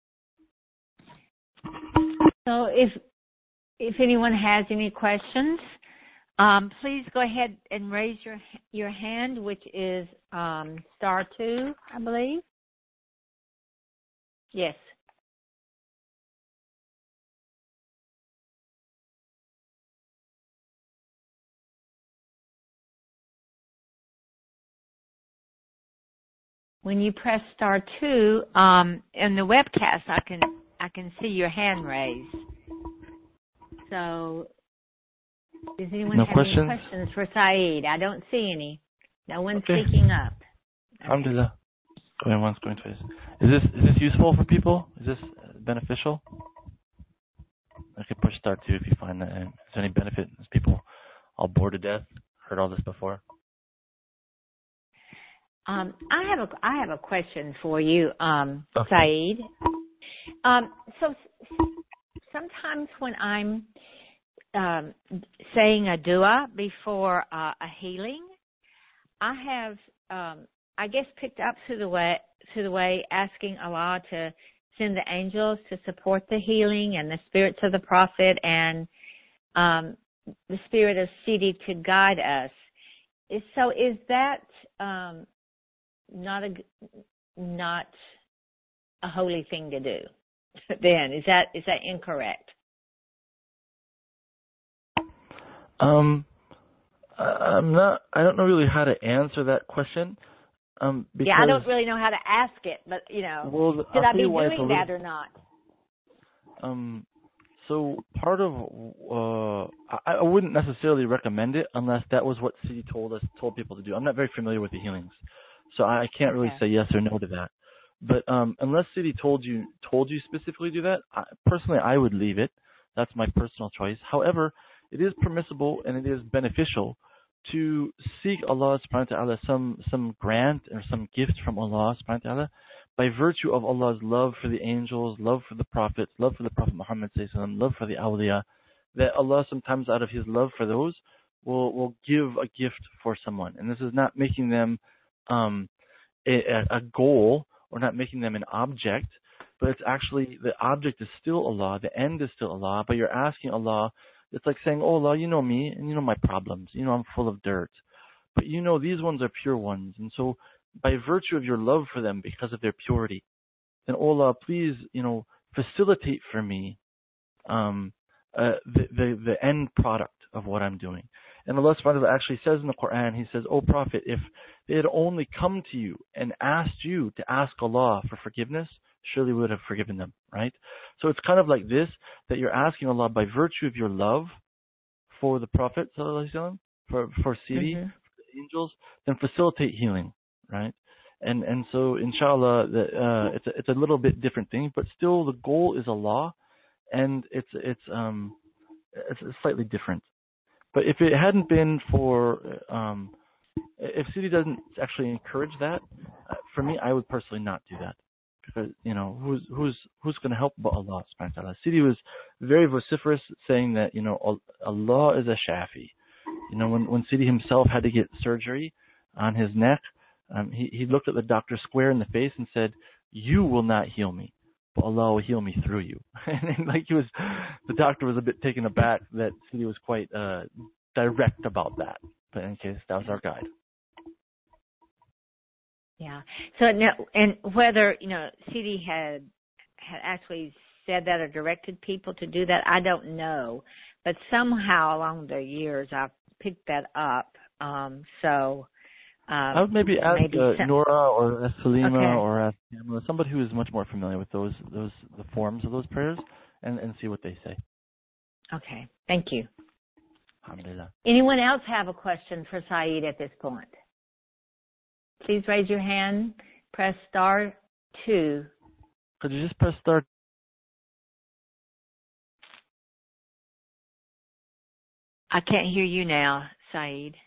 So if if anyone has any questions, um, please go ahead and raise your your hand, which is um, star two, I believe. Yes. When you press star two um, in the webcast, I can I can see your hand raised. So, does anyone no have questions? any questions for Saeed? I don't see any. No one's okay. speaking up. Okay. Alhamdulillah. Going once, going twice. Is this is this useful for people? Is this beneficial? I could push start two if you find that there's any benefit. As people all bored to death, heard all this before. Um, I have a I have a question for you, um, okay. Saeed. Um, so sometimes when I'm um, saying a dua before uh, a healing, I have um, I guess picked up through the way through the way asking Allah to send the angels to support the healing and the spirits of the Prophet and um, the spirit of Sidi to guide us. So is that um, not a not a holy thing to do? Then is that is that incorrect? Um, I'm not. I don't know really how to answer that question. Um, because, yeah, I don't really know how to ask it, but you know, well, should I'll I be doing little, that or not? Um, so part of uh, I, I wouldn't necessarily recommend it unless that was what Sidi told us, told people to do. I'm not very familiar with the healings, so I can't really okay. say yes or no to that. But um, unless Sidi told you told you specifically to do that, I, personally I would leave it. That's my personal choice. However, it is permissible and it is beneficial to seek Allah subhanahu wa ta'ala some some grant or some gift from Allah subhanahu wa ta'ala by virtue of Allah's love for the angels, love for the prophets, love for the Prophet Muhammad sallallahu alaihi wasallam, love for the awliya, that Allah sometimes out of His love for those will will give a gift for someone. And this is not making them um, a, a goal or not making them an object, but it's actually the object is still Allah, the end is still Allah, but you're asking Allah. It's like saying, oh Allah, you know me and you know my problems. You know I'm full of dirt. But you know these ones are pure ones. And so by virtue of your love for them because of their purity, then oh Allah, please, you know, facilitate for me um, uh, the, the, the end product of what I'm doing. And Allah subhanahu wa ta'ala actually says in the Quran, He says, oh Prophet, if they had only come to you and asked you to ask Allah for forgiveness, surely we would have forgiven them, right? So it's kind of like this, that you're asking Allah by virtue of your love for the Prophet, sallallahu alaihi wasallam, for, for Sidi, Mm-hmm. for the angels, then facilitate healing, right? And and so inshallah, the, uh, it's a, it's a little bit different thing, but still the goal is Allah, and it's it's um it's slightly different. But if it hadn't been for um, if Sidi doesn't actually encourage that, uh, for me, I would personally not do that, because you know who's who's who's going to help but Allah subhanahu wa ta'ala. Sidi was very vociferous, saying that you know Allah is a shafi. You know when when Sidi himself had to get surgery on his neck, um, he he looked at the doctor square in the face and said, "You will not heal me, but Allah will heal me through you." And like he was, the doctor was a bit taken aback that Sidi was quite uh, direct about that. But in case, that was our guide. Yeah. So now, and whether you know Sidi had had actually said that or directed people to do that, I don't know. But somehow along the years, I've picked that up. Um, so. Um, I would maybe ask maybe uh, some, Nora or ask Salima okay. or ask Pamela, somebody who is much more familiar with those those the forms of those prayers, and, and see what they say. Okay, thank you. Alhamdulillah. Anyone else have a question for Saeed at this point? Please raise your hand. Press star two. Could you just press star? I can't hear you now, Saeed.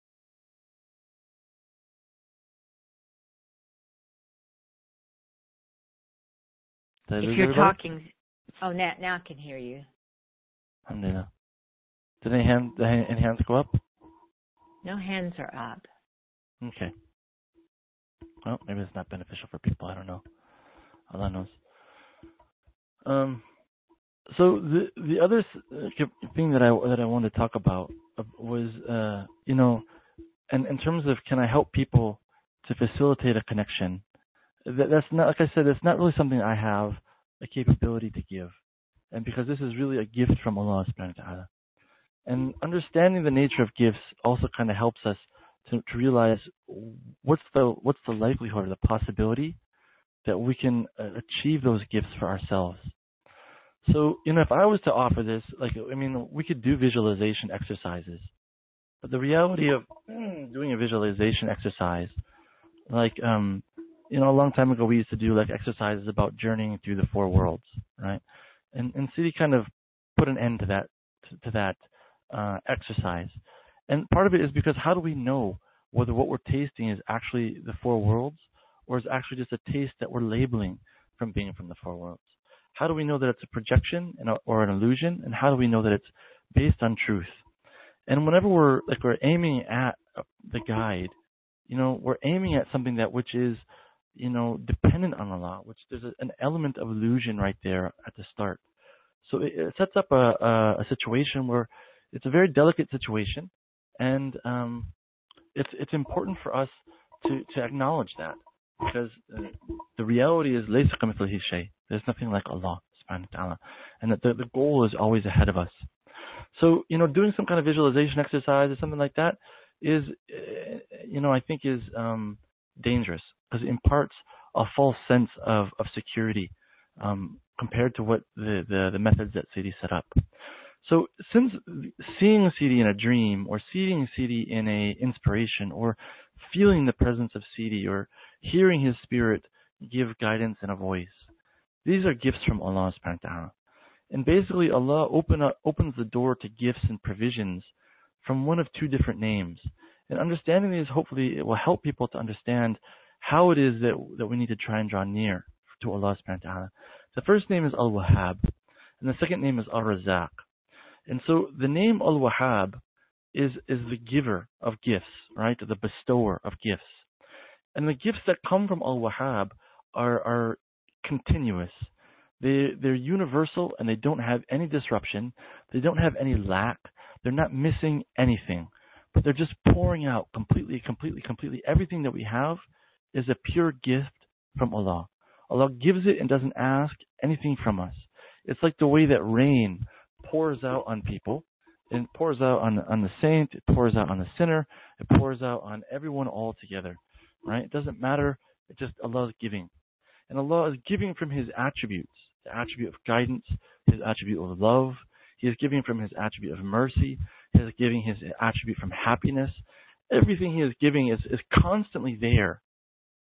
If you're talking, oh, now now I can hear you. Alhamdulillah. Did any, hand, did any hands go up? No hands are up. Okay. Well, maybe it's not beneficial for people. I don't know. Allah knows. Um. So the the other thing that I that I wanted to talk about was, uh, you know, and in terms of can I help people to facilitate a connection. That, that's not, like I said, it's not really something I have a capability to give. And because this is really a gift from Allah subhanahu wa ta'ala. And understanding the nature of gifts also kind of helps us to, to realize what's the what's the likelihood or the possibility that we can uh, achieve those gifts for ourselves. So, you know, if I was to offer this, like, I mean, we could do visualization exercises. But the reality of mm, doing a visualization exercise, like, um, you know, a long time ago we used to do like exercises about journeying through the four worlds, right? And and Sidi kind of put an end to that to, to that uh, exercise. And part of it is because how do we know whether what we're tasting is actually the four worlds or is actually just a taste that we're labeling from being from the four worlds? How do we know that it's a projection or an illusion? And how do we know that it's based on truth? And whenever we're like we're aiming at the guide, you know, we're aiming at something that which is, you know, dependent on Allah, which there's a, an element of illusion right there at the start. So it, it sets up a, a, a situation where it's a very delicate situation, and um, it's it's important for us to, to acknowledge that, because uh, the reality is laysa kamithlihi shay. There's nothing like Allah subhanahu wa ta'ala, and that the, the goal is always ahead of us. So, you know, doing some kind of visualization exercise or something like that is, you know, I think is um, dangerous, because it imparts a false sense of, of security um, compared to what the, the, the methods that Sidi set up. So since seeing Sidi in a dream, or seeing Sidi in a inspiration, or feeling the presence of Sidi, or hearing his spirit give guidance in a voice, these are gifts from Allah subhanahu wa ta'ala. And basically Allah open up, opens the door to gifts and provisions from one of two different names. And understanding these, hopefully, it will help people to understand how it is that, that we need to try and draw near to Allah subhanahu wa ta'ala. The first name is Al-Wahhab, and the second name is Ar-Razzaq. And so the name Al-Wahhab is, is the giver of gifts, right? The bestower of gifts. And the gifts that come from Al-Wahhab are, are continuous. They, they're universal, and they don't have any disruption. They don't have any lack. They're not missing anything. But they're just pouring out completely, completely, completely. Everything that we have is a pure gift from Allah. Allah gives it and doesn't ask anything from us. It's like the way that rain pours out on people. It pours out on, on the saint. It pours out on the sinner. It pours out on everyone all together. Right? It doesn't matter. It's just Allah's giving. And Allah is giving from His attributes. The attribute of guidance, His attribute of love. He is giving from His attribute of mercy. He is giving His attribute from happiness. Everything He is giving is, is constantly there.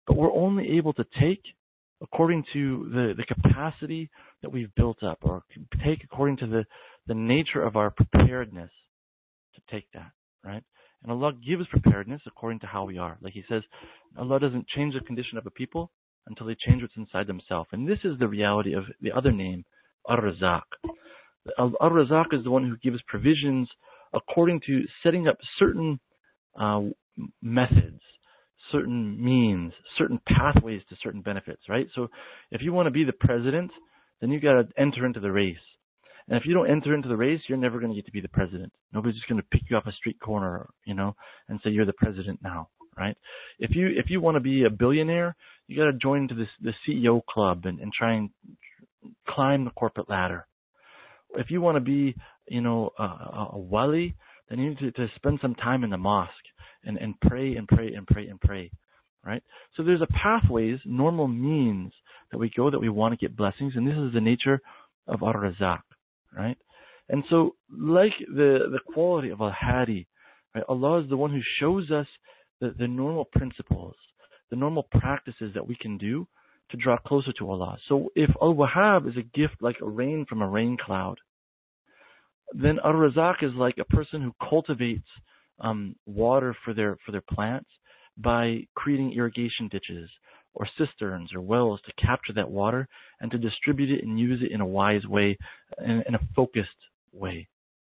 but we're only able to take according to the, the capacity that we've built up, or take according to the, the nature of our preparedness to take that, right? And Allah gives preparedness according to how we are. Like He says, Allah doesn't change the condition of a people until they change what's inside themselves. And this is the reality of the other name, Ar-Razaq. Ar-Razaq is the one who gives provisions according to setting up certain uh, methods, certain means, certain pathways to certain benefits, right? So if you want to be the president, then you've got to enter into the race. And if you don't enter into the race, you're never going to get to be the president. Nobody's just going to pick you off a street corner, you know, and say you're the president now, right? If you if you want to be a billionaire, you got to join into this the C E O club and, and try and climb the corporate ladder. If you want to be, you know, a, a, a wali, then you need to, to spend some time in the mosque and, and pray and pray and pray and pray, right? So there's a pathways, normal means that we go that we want to get blessings, and this is the nature of Ar-Razaq, right? And so, like the, the quality of Al-Hadi, right? Allah is the one who shows us the, the normal principles, the normal practices that we can do to draw closer to Allah. So if Al-Wahhab is a gift like a rain from a rain cloud, then Ar-Razaq is like a person who cultivates um, water for their for their plants by creating irrigation ditches or cisterns or wells to capture that water and to distribute it and use it in a wise way, in, in a focused way.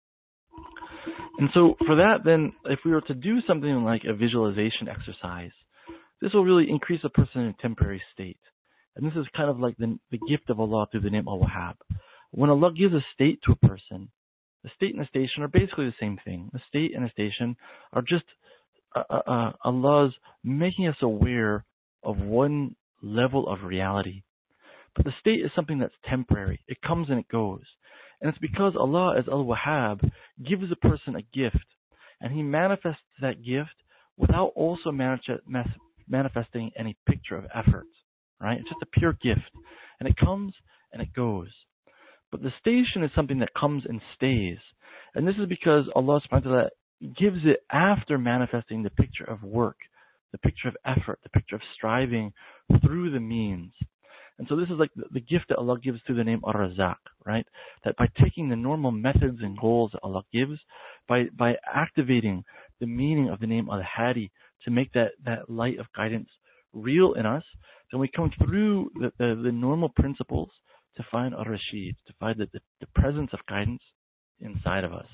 And so for that, then, if we were to do something like a visualization exercise, this will really increase a person in a temporary state. And this is kind of like the, the gift of Allah through the name Al-Wahhab. When Allah gives a state to a person, the state and the station are basically the same thing. The state and the station are just uh, uh, Allah's making us aware of one level of reality. But the state is something that's temporary. It comes and it goes. And it's because Allah, as Al-Wahhab, gives a person a gift. And He manifests that gift without also manifesting any picture of effort. Right? It's just a pure gift. And it comes and it goes. But the station is something that comes and stays. And this is because Allah subhanahu wa ta'ala gives it after manifesting the picture of work, the picture of effort, the picture of striving through the means. And so this is like the, the gift that Allah gives through the name Ar-Razaq, right? That by taking the normal methods and goals that Allah gives, by by activating the meaning of the name Al-Hadi to make that, that light of guidance real in us, then we come through the, the, the normal principles to find Ar-Rashid, to find the, the, the presence of guidance inside of us.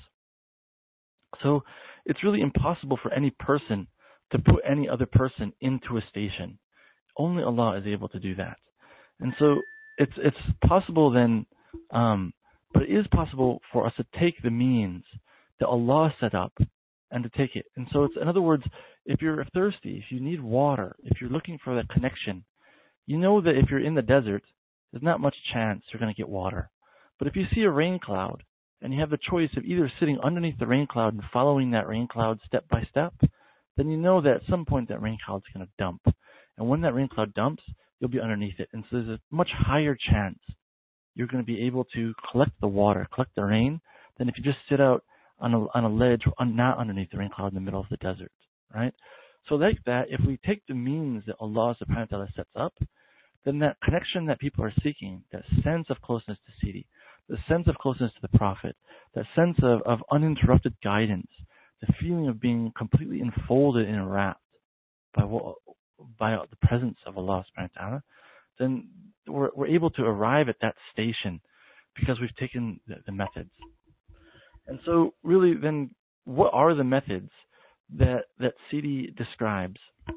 So it's really impossible for any person to put any other person into a station. Only Allah is able to do that. And so it's it's possible then, um, but it is possible for us to take the means that Allah set up and to take it. And so it's, in other words, if you're thirsty, if you need water, if you're looking for that connection, you know that if you're in the desert, there's not much chance you're going to get water. But if you see a rain cloud and you have the choice of either sitting underneath the rain cloud and following that rain cloud step by step, then you know that at some point that rain cloud's going to dump. And when that rain cloud dumps, you'll be underneath it. And so there's a much higher chance you're going to be able to collect the water, collect the rain, than if you just sit out on a, on a ledge, not underneath the rain cloud in the middle of the desert, right? So like that, if we take the means that Allah subhanahu wa ta'ala sets up, then that connection that people are seeking, that sense of closeness to Sidi, the sense of closeness to the Prophet, that sense of, of uninterrupted guidance, the feeling of being completely enfolded and enwrapped by what, by the presence of Allah subhanahu wa ta'ala, then we're, we're able to arrive at that station because we've taken the, the methods. And so really then, what are the methods that, that Sidi describes?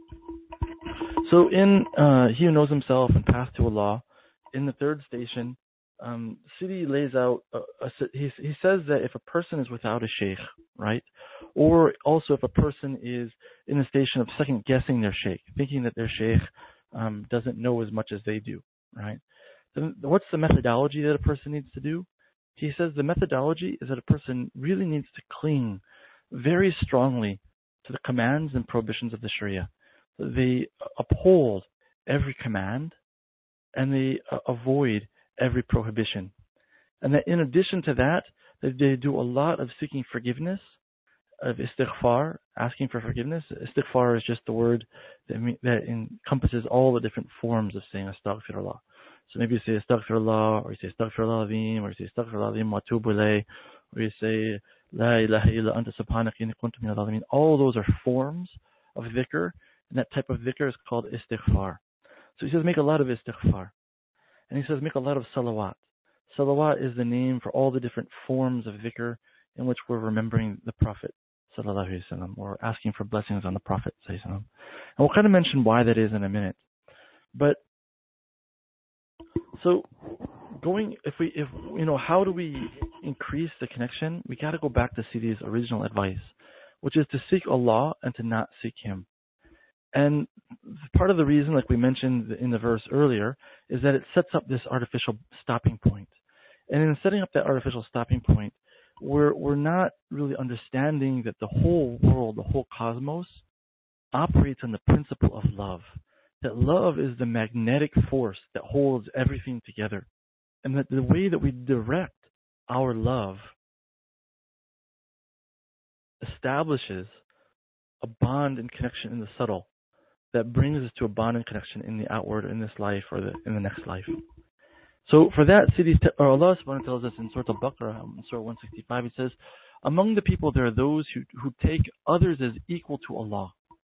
So in uh, He Who Knows Himself and Path to Allah, in the third station, um, Sidi lays out, a, a, he, he says that if a person is without a sheikh, right, or also if a person is in the station of second guessing their sheikh, thinking that their sheikh um, doesn't know as much as they do, right, then what's the methodology that a person needs to do? He says the methodology is that a person really needs to cling very strongly to the commands and prohibitions of the Sharia. They uphold every command and they uh, avoid every prohibition. And that in addition to that, that they do a lot of seeking forgiveness of istighfar, asking for forgiveness. Istighfar is just the word that, mean, that encompasses all the different forms of saying astaghfirullah. So maybe you say astaghfirullah, or you say astaghfirullah azim, or you say astaghfirullah azim wa atubu ilayh, or you say la ilaha illa anta subhanaka inni kuntu minal zalimin. All those are forms of dhikr, and that type of dhikr is called istighfar. So he says make a lot of istighfar. And he says make a lot of salawat. Salawat is the name for all the different forms of dhikr in which we're remembering the Prophet sallallahu alaihi wasallam, or asking for blessings on the Prophet sallallahu alaihi wasallam. And we'll kind of mention why that is in a minute. But so going, if we, if you know, how do we increase the connection? We got to go back to Sidi's original advice, which is to seek Allah and to not seek Him. And part of the reason, like we mentioned in the verse earlier, is that it sets up this artificial stopping point. And in setting up that artificial stopping point, we're we're not really understanding that the whole world, the whole cosmos, operates on the principle of love. That love is the magnetic force that holds everything together. And that the way that we direct our love establishes a bond and connection in the subtle that brings us to a bond and connection in the outward, in this life, or the, in the next life. So for that, Sidi, or Allah subhanahu wa ta'ala tells us in Surah Al-Baqarah, in Surah one sixty-five, He says, among the people there are those who, who take others as equal to Allah.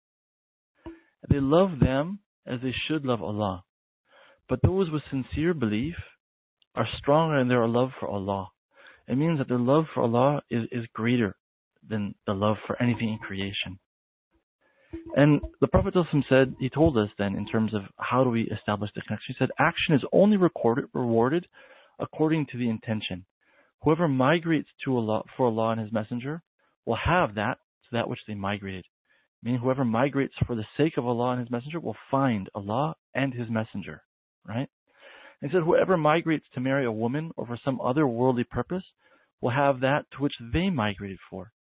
They love them as they should love Allah. But those with sincere belief are stronger in their love for Allah. It means that their love for Allah is, is greater than the love for anything in creation. And the Prophet said, he told us then in terms of how do we establish the connection, he said, action is only recorded, rewarded according to the intention. Whoever migrates to Allah, for Allah and His Messenger will have that, to that which they migrated. Meaning whoever migrates for the sake of Allah and His Messenger will find Allah and His Messenger. Right? And he said, whoever migrates to marry a woman or for some other worldly purpose will have that to which they migrated for.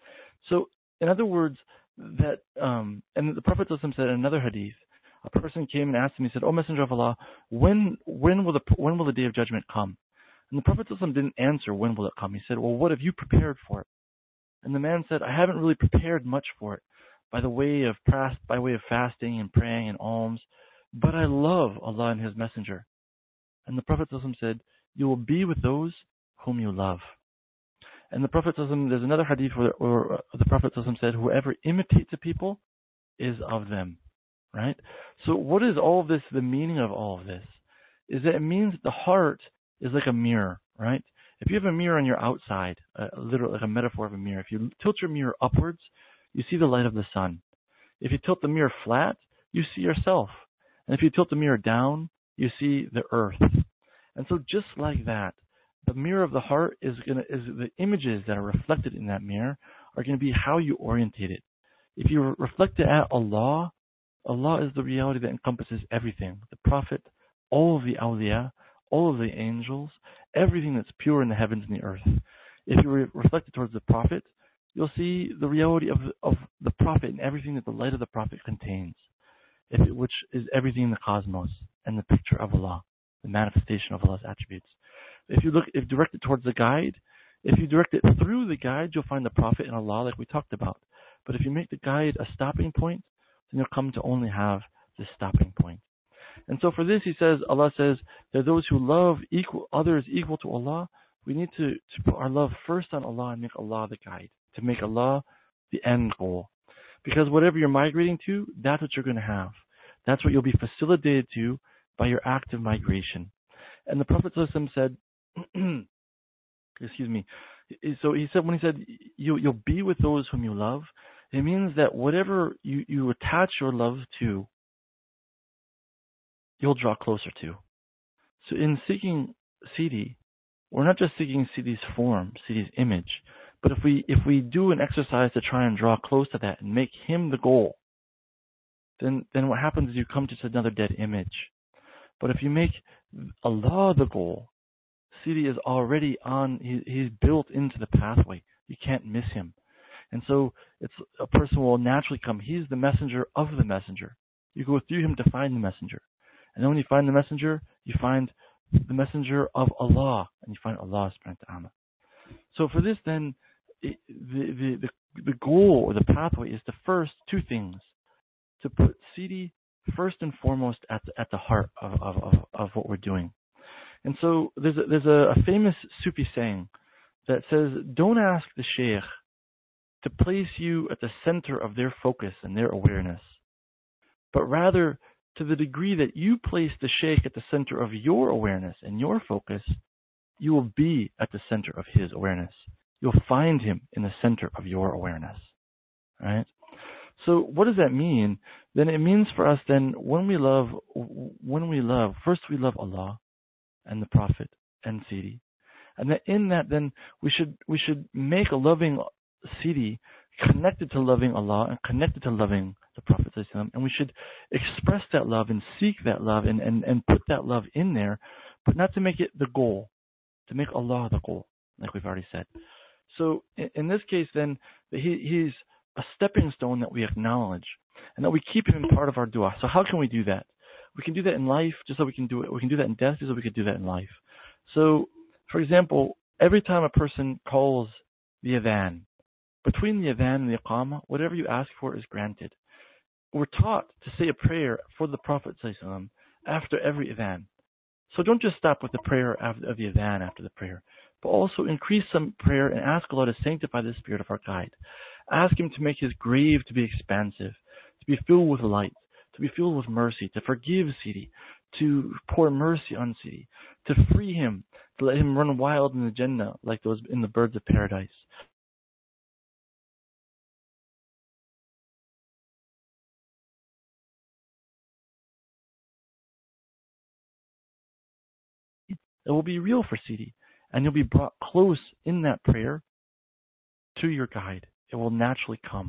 So, in other words, that, um, and the Prophet said in another hadith, a person came and asked him, he said, O Messenger of Allah, when when will the when will the day of judgment come? And the Prophet didn't answer, when will it come? He said, well, what have you prepared for it? And the man said, I haven't really prepared much for it by the way of by way of fasting and praying and alms, but I love Allah and His Messenger. And the Prophet said, you will be with those whom you love. And the Prophet, there's another hadith where, where the Prophet said, whoever imitates a people is of them. Right? So what is all of this, the meaning of all of this? Is that it means the heart is like a mirror, right? If you have a mirror on your outside, uh, literally like a metaphor of a mirror, if you tilt your mirror upwards, you see the light of the sun. If you tilt the mirror flat, you see yourself. And if you tilt the mirror down, you see the earth. And so just like that, the mirror of the heart is going to, is the images that are reflected in that mirror are going to be how you orientate it. If you reflect it at Allah, Allah is the reality that encompasses everything. The Prophet, all of the awliya, all of the angels, everything that's pure in the heavens and the earth. If you re- reflect it towards the Prophet, you'll see the reality of the, of the Prophet and everything that the light of the Prophet contains, if it, which is everything in the cosmos and the picture of Allah, the manifestation of Allah's attributes. If you look, if you direct it towards the guide, if you direct it through the guide, you'll find the Prophet and Allah like we talked about. But if you make the guide a stopping point, then you'll come to only have this stopping point. And so for this, he says, Allah says, that those who love equal others equal to Allah, we need to, to put our love first on Allah and make Allah the guide, to make Allah the end goal. Because whatever you're migrating to, that's what you're going to have. That's what you'll be facilitated to by your act of migration. And the Prophet said, excuse me, so he said, when he said, you, you'll be with those whom you love, it means that whatever you, you attach your love to, you'll draw closer to. So in seeking Sidi, we're not just seeking Sidi's form, Sidi's image, but if we if we do an exercise to try and draw close to that and make him the goal, then then what happens is you come to just another dead image. But if you make Allah the goal, Sidi is already on, he, he's built into the pathway. You can't miss him. And so it's a person will naturally come. He's the messenger of the messenger. You go through him to find the messenger. And then when you find the messenger, you find the messenger of Allah. And you find Allah subhanahu wa ta'ala. So for this then, it, the, the, the, the goal or the pathway is to first, two things, to put Sidi first and foremost at the, at the heart of, of, of, of what we're doing. And so there's a, there's a, a famous Sufi saying that says, don't ask the Shaykh to place you at the center of their focus and their awareness, but rather to the degree that you place the Shaykh at the center of your awareness and your focus, you will be at the center of his awareness. You'll find him in the center of your awareness. Right? So what does that mean? Then it means for us then when we love, when we love, first we love Allah and the Prophet and Sidi. And that in that then we should we should make a loving Sidi connected to loving Allah and connected to loving the Prophet, and we should express that love and seek that love and, and, and put that love in there, but not to make it the goal, to make Allah the goal, like we've already said. So in, in this case then, he, he's a stepping stone that we acknowledge and that we keep him part of our dua. So how can we do that? We can do that in life just so we can do it. We can do that in death just so we can do that in life. So, for example, every time a person calls the adhan, between the adhan and the iqamah, whatever you ask for is granted. We're taught to say a prayer for the Prophet ﷺ after every adhan. So don't just stop with the prayer of the adhan after the prayer, but also increase some prayer and ask Allah to sanctify the spirit of our guide. Ask him to make his grave to be expansive, to be filled with light, to be filled with mercy, to forgive Sidi, to pour mercy on Sidi, to free him, to let him run wild in the Jannah like those in the birds of paradise. It will be real for Sidi, and you'll be brought close in that prayer to your guide. It will naturally come.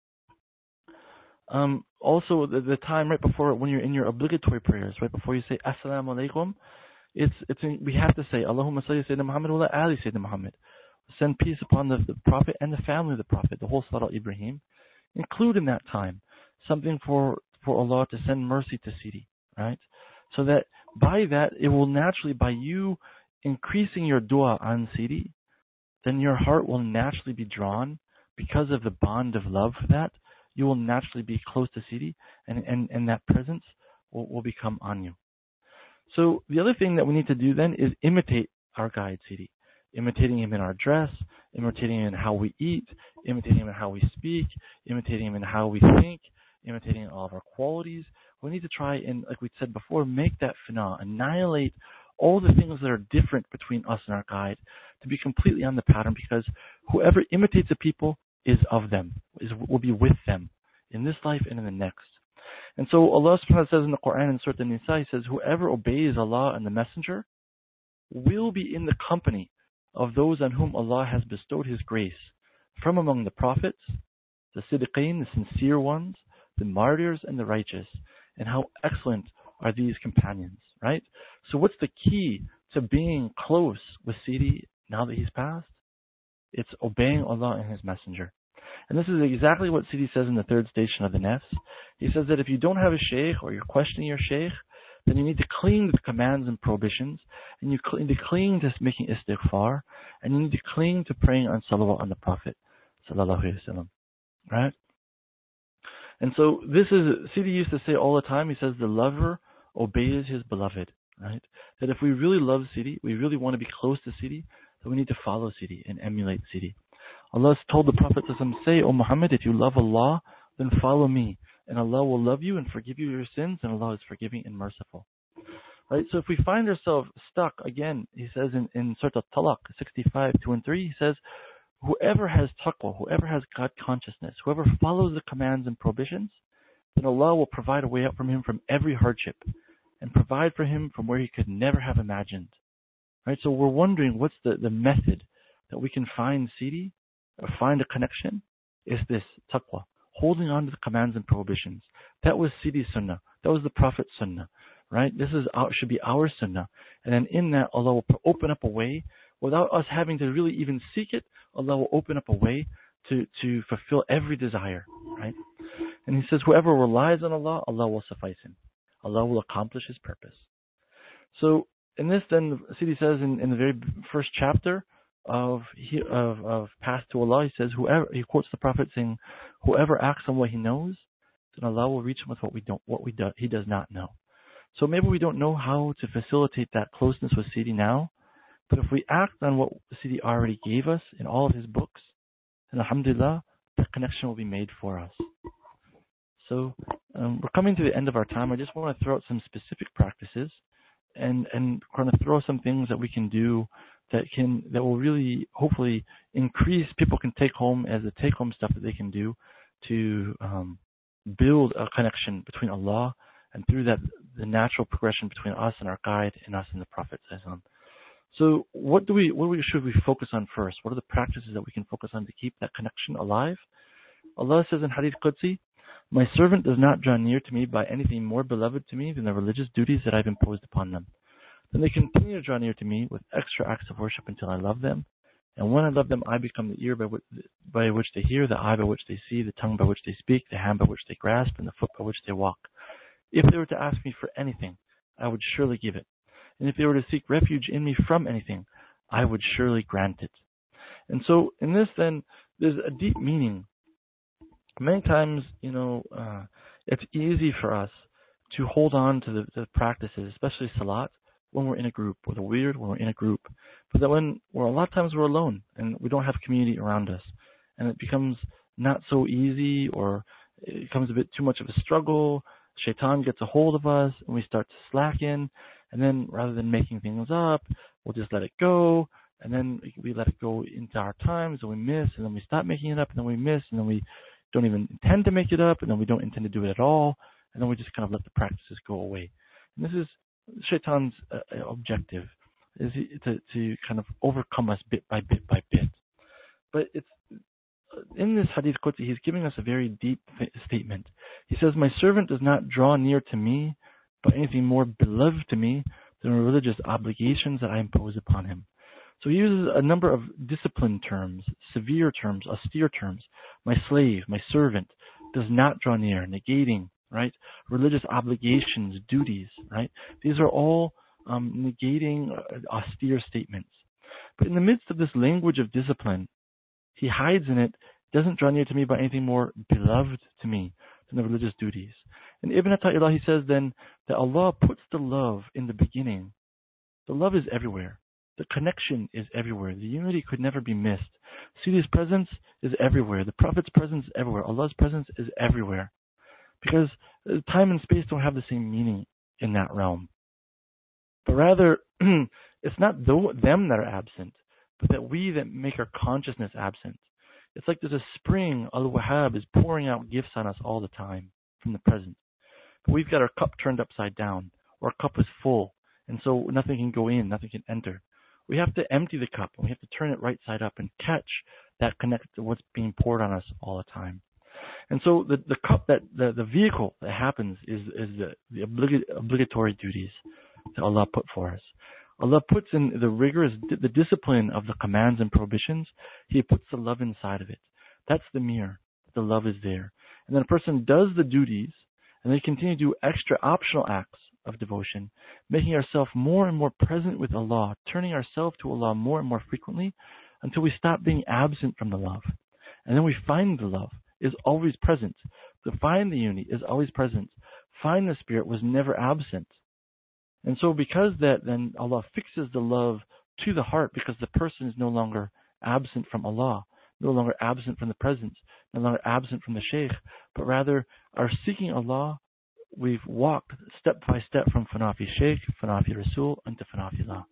Um, also, the, the time right before, when you're in your obligatory prayers, right before you say Assalamu alaikum, it's it's in, we have to say Allahumma salli Sayyidina Muhammad wa ala ali Sayyidina Muhammad. Send peace upon the, the Prophet and the family of the Prophet, the whole Salat Ibrahim. Include in that time something for for Allah to send mercy to Sidi, right? So that by that, it will naturally, by you increasing your dua on Sidi, then your heart will naturally be drawn because of the bond of love for that. You will naturally be close to Sidi, and, and, and that presence will, will become on you. So the other thing that we need to do then is imitate our guide Sidi. Imitating him in our dress, imitating him in how we eat, imitating him in how we speak, imitating him in how we think, imitating all of our qualities. We need to try and, like we said before, make that fina, annihilate all the things that are different between us and our guide, to be completely on the pattern, because whoever imitates the people is of them, is will be with them in this life and in the next. And so Allah subhanahu wa ta'ala says in the Quran in Surah An-Nisa, He says, whoever obeys Allah and the Messenger will be in the company of those on whom Allah has bestowed His grace, from among the prophets, the siddiqeen, the sincere ones, the martyrs, and the righteous. And how excellent are these companions, right? So what's the key to being close with Sidi now that he's passed? It's obeying Allah and His Messenger. And this is exactly what Sidi says in the third station of the Nafs. He says that if you don't have a shaykh, or you're questioning your shaykh, then you need to cling to the commands and prohibitions, and you need to cling to making istighfar, and you need to cling to praying on salawat on the Prophet, sallallahu alaihi wasallam, right? And so this is, Sidi used to say all the time, he says, the lover obeys his beloved, right? That if we really love Sidi, we really want to be close to Sidi, then we need to follow Sidi and emulate Sidi. Allah has told the Prophet, say, O Muhammad, if you love Allah, then follow me, and Allah will love you and forgive you your sins, and Allah is forgiving and merciful. Right? So if we find ourselves stuck, again, he says in, in Surah Al-Talaq, sixty-five, two and three, he says, whoever has taqwa, whoever has God consciousness, whoever follows the commands and prohibitions, then Allah will provide a way out from him from every hardship, and provide for him from where he could never have imagined. Right? So we're wondering, what's the, the method that we can find Sidi, or find a connection? Is this taqwa, holding on to the commands and prohibitions. That was Sidi's sunnah. That was the Prophet's sunnah. Right? This is our, should be our sunnah. And then in that, Allah will open up a way, without us having to really even seek it, Allah will open up a way to, to fulfill every desire. Right? And He says, whoever relies on Allah, Allah will suffice him. Allah will accomplish His purpose. So in this then, Sidi says in, in the very first chapter, of he, of of path to Allah. He says, whoever he quotes the Prophet saying, whoever acts on what he knows, then Allah will reach him with what we don't, what we do, he does not know. So maybe we don't know how to facilitate that closeness with Sidi now, but if we act on what Sidi already gave us in all of his books, then alhamdulillah, the connection will be made for us. So um, we're coming to the end of our time. I just want to throw out some specific practices and, and kind of throw some things that we can do that can that will really hopefully increase, people can take home as the take home stuff that they can do to um, build a connection between Allah, and through that the natural progression between us and our guide and us and the Prophet. So what do we what do we, should we focus on first? What are the practices that we can focus on to keep that connection alive? Allah says in Hadith Qudsi, my servant does not draw near to me by anything more beloved to me than the religious duties that I've imposed upon them. Then they continue to draw near to me with extra acts of worship until I love them. And when I love them, I become the ear by, w- by which they hear, the eye by which they see, the tongue by which they speak, the hand by which they grasp, and the foot by which they walk. If they were to ask me for anything, I would surely give it. And if they were to seek refuge in me from anything, I would surely grant it. And so in this then, there's a deep meaning. Many times, you know, uh, it's easy for us to hold on to the, the practices, especially salat, when we're in a group, or the weird when we're in a group. But that when we're a lot of times we're alone and we don't have community around us, and it becomes not so easy, or it becomes a bit too much of a struggle. Shaitan gets a hold of us and we start to slacken, and then rather than making things up, we'll just let it go, and then we let it go into our times, and we miss, and then we stop making it up, and then we miss, and then we don't even intend to make it up, and then we don't intend to do it at all, and then we just kind of let the practices go away. And this is Shaitan's uh, objective, is to, to kind of overcome us bit by bit by bit. But it's in this Hadith Qudsi, he's giving us a very deep statement. He says, my servant does not draw near to me by anything more beloved to me than the religious obligations that I impose upon him. So he uses a number of discipline terms, severe terms, austere terms. My slave, my servant, does not draw near, negating, right? Religious obligations, duties, right? These are all um, negating uh, austere statements. But in the midst of this language of discipline, he hides in it, doesn't draw near to me by anything more beloved to me than the religious duties. And Ibn Atta'illah, he says then that Allah puts the love in the beginning. The love is everywhere. The connection is everywhere. The unity could never be missed. Sidi's presence is everywhere. The Prophet's presence is everywhere. Allah's presence is everywhere. Because time and space don't have the same meaning in that realm. But rather, it's not them that are absent, but that we that make our consciousness absent. It's like there's a spring, Al-Wahhab is pouring out gifts on us all the time from the present. But we've got our cup turned upside down, or our cup is full, and so nothing can go in, nothing can enter. We have to empty the cup, and we have to turn it right side up and catch that connect to what's being poured on us all the time. And so the, the cup, that the, the vehicle that happens is, is the, the oblig- obligatory duties that Allah put for us. Allah puts in the rigorous, the discipline of the commands and prohibitions. He puts the love inside of it. That's the mirror. The love is there. And then a person does the duties, and they continue to do extra optional acts of devotion, making ourselves more and more present with Allah, turning ourselves to Allah more and more frequently until we stop being absent from the love. And then we find the love is always present. To find the unity is always present. Find the Spirit was never absent. And so because that, then Allah fixes the love to the heart, because the person is no longer absent from Allah, no longer absent from the presence, no longer absent from the Shaykh, but rather are seeking Allah. We've walked step by step from Fanafi Shaykh, Fanafi Rasul, into Fanafi Allah.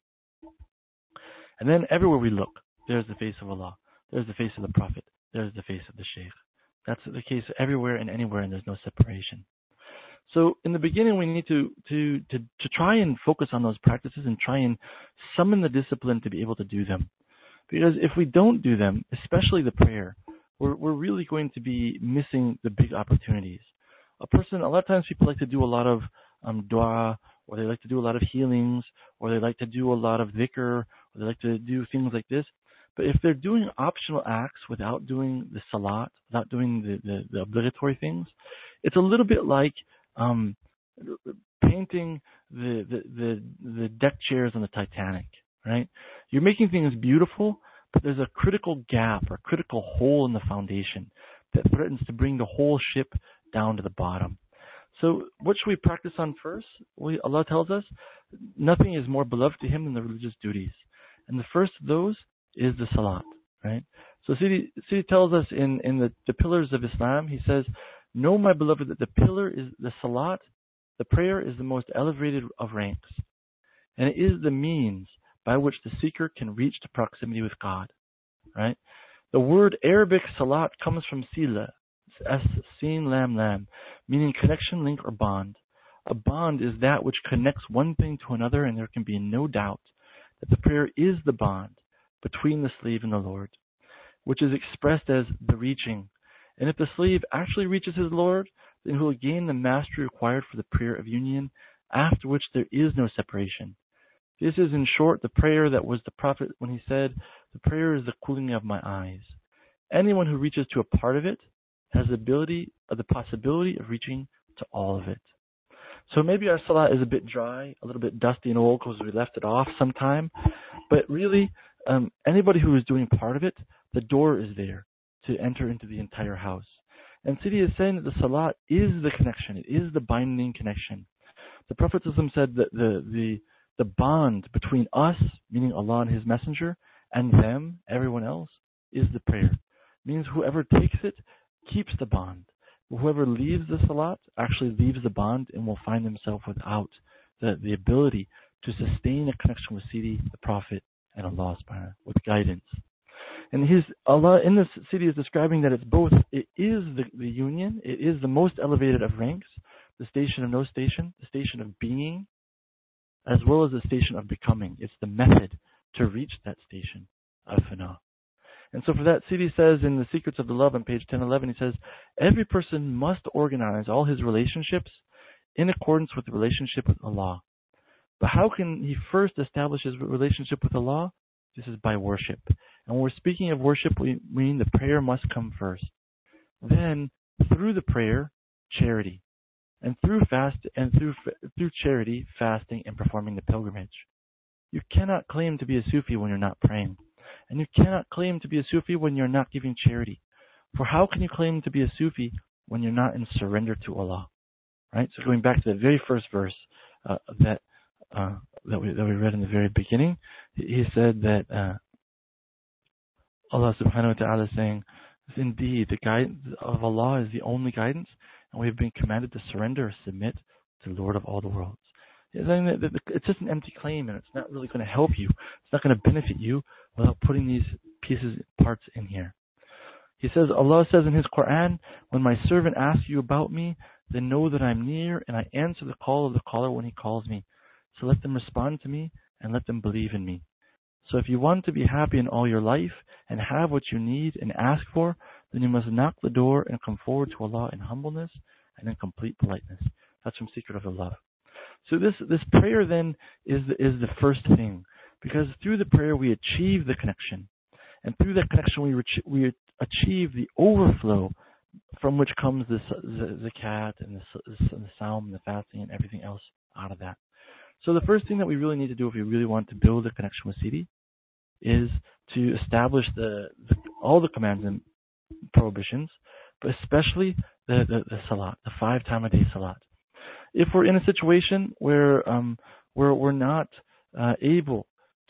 And then everywhere we look, there's the face of Allah, there's the face of the Prophet, there's the face of the Shaykh. That's the case everywhere and anywhere, and there's no separation. So in the beginning, we need to, to, to, to try and focus on those practices and try and summon the discipline to be able to do them. Because if we don't do them, especially the prayer, we're, we're really going to be missing the big opportunities. A person, a lot of times people like to do a lot of um, dua, or they like to do a lot of healings, or they like to do a lot of dhikr, or they like to do things like this. But if they're doing optional acts without doing the salat, without doing the, the, the obligatory things, it's a little bit like um, painting the, the, the, the deck chairs on the Titanic, right? You're making things beautiful, but there's a critical gap or critical hole in the foundation that threatens to bring the whole ship down to the bottom. So what should we practice on first? Well, Allah tells us nothing is more beloved to Him than the religious duties. And the first of those is the salat, right? So Sidi, Sidi tells us in, in the, the pillars of Islam, he says, know, my beloved, that the pillar is the salat, the prayer is the most elevated of ranks. And it is the means by which the seeker can reach to proximity with God, right? The word Arabic salat comes from sila, S, sin, lam, lam, meaning connection, link, or bond. A bond is that which connects one thing to another, and there can be no doubt that the prayer is the bond between the slave and the Lord, which is expressed as the reaching. And if the slave actually reaches his Lord, then he will gain the mastery required for the prayer of union, after which there is no separation. This is, in short, the prayer that was the Prophet when he said, the prayer is the cooling of my eyes. Anyone who reaches to a part of it has the ability, or the possibility of reaching to all of it. So maybe our salah is a bit dry, a little bit dusty and old because we left it off sometime, but really, um, anybody who is doing part of it, the door is there to enter into the entire house. And Sidi is saying that the salat is the connection, it is the binding connection. The Prophet said that the, the, the bond between us, meaning Allah and His Messenger, and them, everyone else, is the prayer. It means whoever takes it keeps the bond. Whoever leaves the salat actually leaves the bond and will find himself without the, the ability to sustain a connection with Sidi, the Prophet, and Allah subhanahu wa ta'ala, with guidance. And his Allah in this Sidi is describing that it's both, it is the, the union, it is the most elevated of ranks, the station of no station, the station of being, as well as the station of becoming. It's the method to reach that station of fana. And so for that, Sidi says in The Secrets of the Love on page ten eleven, he says, every person must organize all his relationships in accordance with the relationship with Allah. But how can he first establish his relationship with Allah? This is by worship. And when we're speaking of worship, we mean the prayer must come first. Then, through the prayer, charity. And through fast and through through charity, fasting, and performing the pilgrimage. You cannot claim to be a Sufi when you're not praying. And you cannot claim to be a Sufi when you're not giving charity. For how can you claim to be a Sufi when you're not in surrender to Allah? Right? So going back to the very first verse uh, that uh, that we that we read in the very beginning, he said that uh, Allah subhanahu wa ta'ala is saying, indeed, the guidance of Allah is the only guidance, and we have been commanded to surrender or submit to the Lord of all the worlds. It's just an empty claim, and it's not really going to help you. It's not going to benefit you without putting these pieces, parts in here. He says, Allah says in His Quran, when my servant asks you about me, then know that I'm near, and I answer the call of the caller when he calls me. So let them respond to me, and let them believe in me. So if you want to be happy in all your life, and have what you need and ask for, then you must knock the door and come forward to Allah in humbleness and in complete politeness. That's from Secret of the Love. So this this prayer then is the, is the first thing, because through the prayer we achieve the connection, and through that connection we re- we achieve the overflow from which comes the zakat and the, the psalm and the fasting and everything else out of that. So the first thing that we really need to do if we really want to build a connection with Sidi is to establish the, the all the commands and prohibitions, but especially the, the, the salat, the five time a day salat. If we're in a situation where um, where we're not uh, able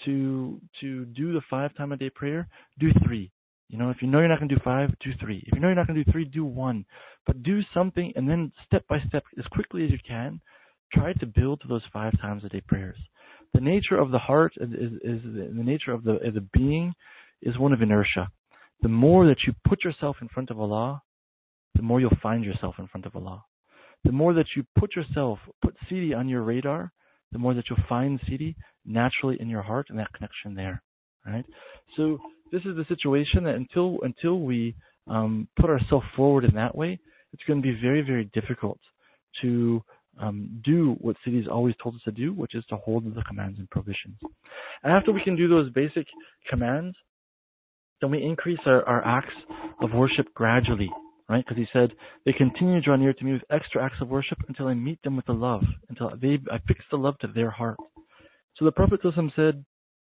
to to do the five time a day prayer, do three. You know, if you know you're not going to do five, do three. If you know you're not going to do three, do one. But do something, and then step by step, as quickly as you can, try to build to those five times a day prayers. The nature of the heart is, is, is the, the nature of the, of the being is one of inertia. The more that you put yourself in front of Allah, the more you'll find yourself in front of Allah. The more that you put yourself, put Sidi on your radar, the more that you'll find Sidi naturally in your heart and that connection there. Right? So this is the situation that until until we um, put ourselves forward in that way, it's going to be very, very difficult to um, do what Sidi's always told us to do, which is to hold the commands and prohibitions. After we can do those basic commands, then we increase our, our acts of worship gradually. Right? Because he said, they continue to draw near to me with extra acts of worship until I meet them with the love, until they I fix the love to their heart. So the Prophet said,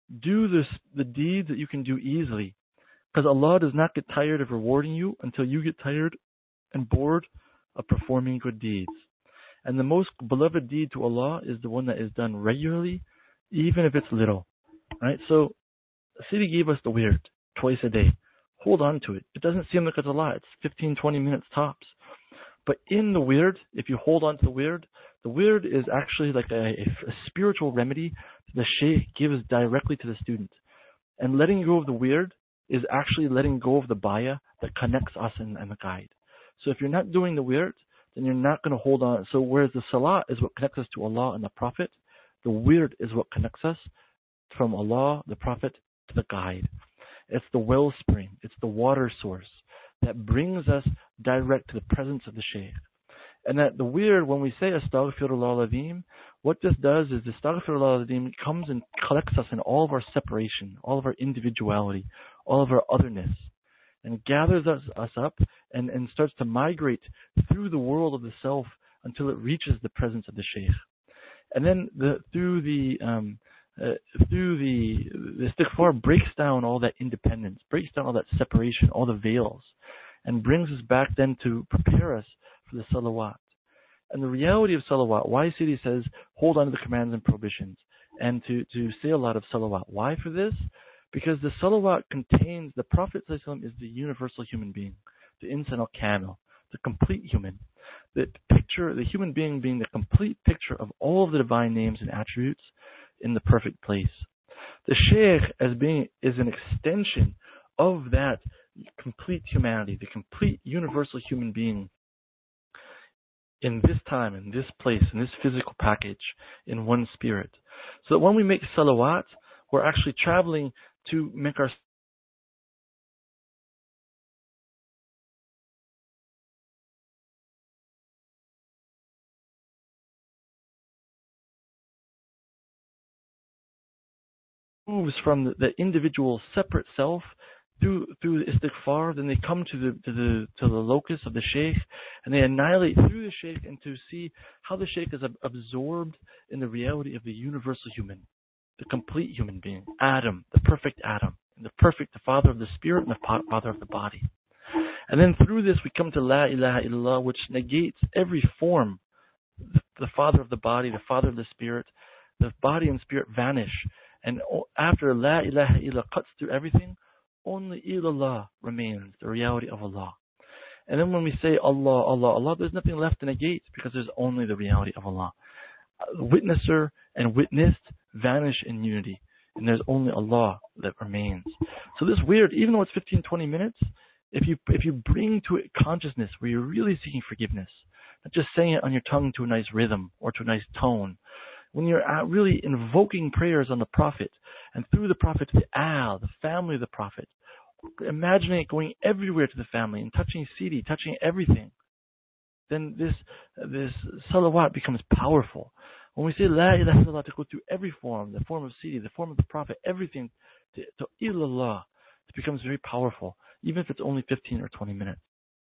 do this, the deeds that you can do easily. Because Allah does not get tired of rewarding you until you get tired and bored of performing good deeds. And the most beloved deed to Allah is the one that is done regularly, even if it's little. Right? So, Sidi gave us the wird twice a day. Hold on to it. It doesn't seem like it's a lot. It's fifteen, twenty minutes tops. But in the wird, if you hold on to the wird, the wird is actually like a, a spiritual remedy the Shaykh gives directly to the student. And letting go of the wird is actually letting go of the baya that connects us and, and the guide. So if you're not doing the wird, then you're not going to hold on. So whereas the salah is what connects us to Allah and the Prophet, the wird is what connects us from Allah, the Prophet, to the guide. It's the wellspring, it's the water source that brings us direct to the presence of the Shaykh. And that the wird, when we say Astaghfirullah Azim, what this does is the Astaghfirullah Azim comes and collects us in all of our separation, all of our individuality, all of our otherness, and gathers us, us up and, and starts to migrate through the world of the self until it reaches the presence of the Shaykh. And then the, through the um, uh, through the, the istighfar breaks down all that independence, breaks down all that separation, all the veils, and brings us back then to prepare us for the salawat. And the reality of salawat, why Sidi says hold on to the commands and prohibitions and to, to say a lot of salawat. Why for this? Because the salawat contains, the Prophet ﷺ is the universal human being, the insan al-kamil, the complete human. The picture, the human being being the complete picture of all of the divine names and attributes in the perfect place. The Shaykh as being is an extension of that complete humanity, the complete universal human being in this time, in this place, in this physical package, in one spirit. So that when we make salawat, we're actually traveling to make our moves from the, the individual separate self through through the istighfar, then they come to the to the to the locus of the Shaykh, and they annihilate through the Shaykh, and to see how the Shaykh is ab- absorbed in the reality of the universal human, the complete human being, Adam, the perfect Adam, and the perfect, the father of the spirit and the father of the body. And then through this we come to La ilaha illallah, which negates every form. The, the father of the body, the father of the spirit, the body and spirit vanish. And after La ilaha illallah cuts through everything, only illallah remains, the reality of Allah. And then when we say Allah, Allah, Allah, there's nothing left to negate because there's only the reality of Allah. The witnesser and witnessed vanish in unity, and there's only Allah that remains. So this wird, even though it's fifteen, twenty minutes, if you if you bring to it consciousness where you're really seeking forgiveness, not just saying it on your tongue to a nice rhythm or to a nice tone, when you're really invoking prayers on the Prophet, and through the Prophet to the Al, the family of the Prophet, imagining it going everywhere to the family and touching Sidi, touching everything, then this this salawat becomes powerful. When we say La ilaha illallah, to go through every form, the form of Sidi, the form of the Prophet, everything to, to illallah, it becomes very powerful, even if it's only fifteen or twenty minutes.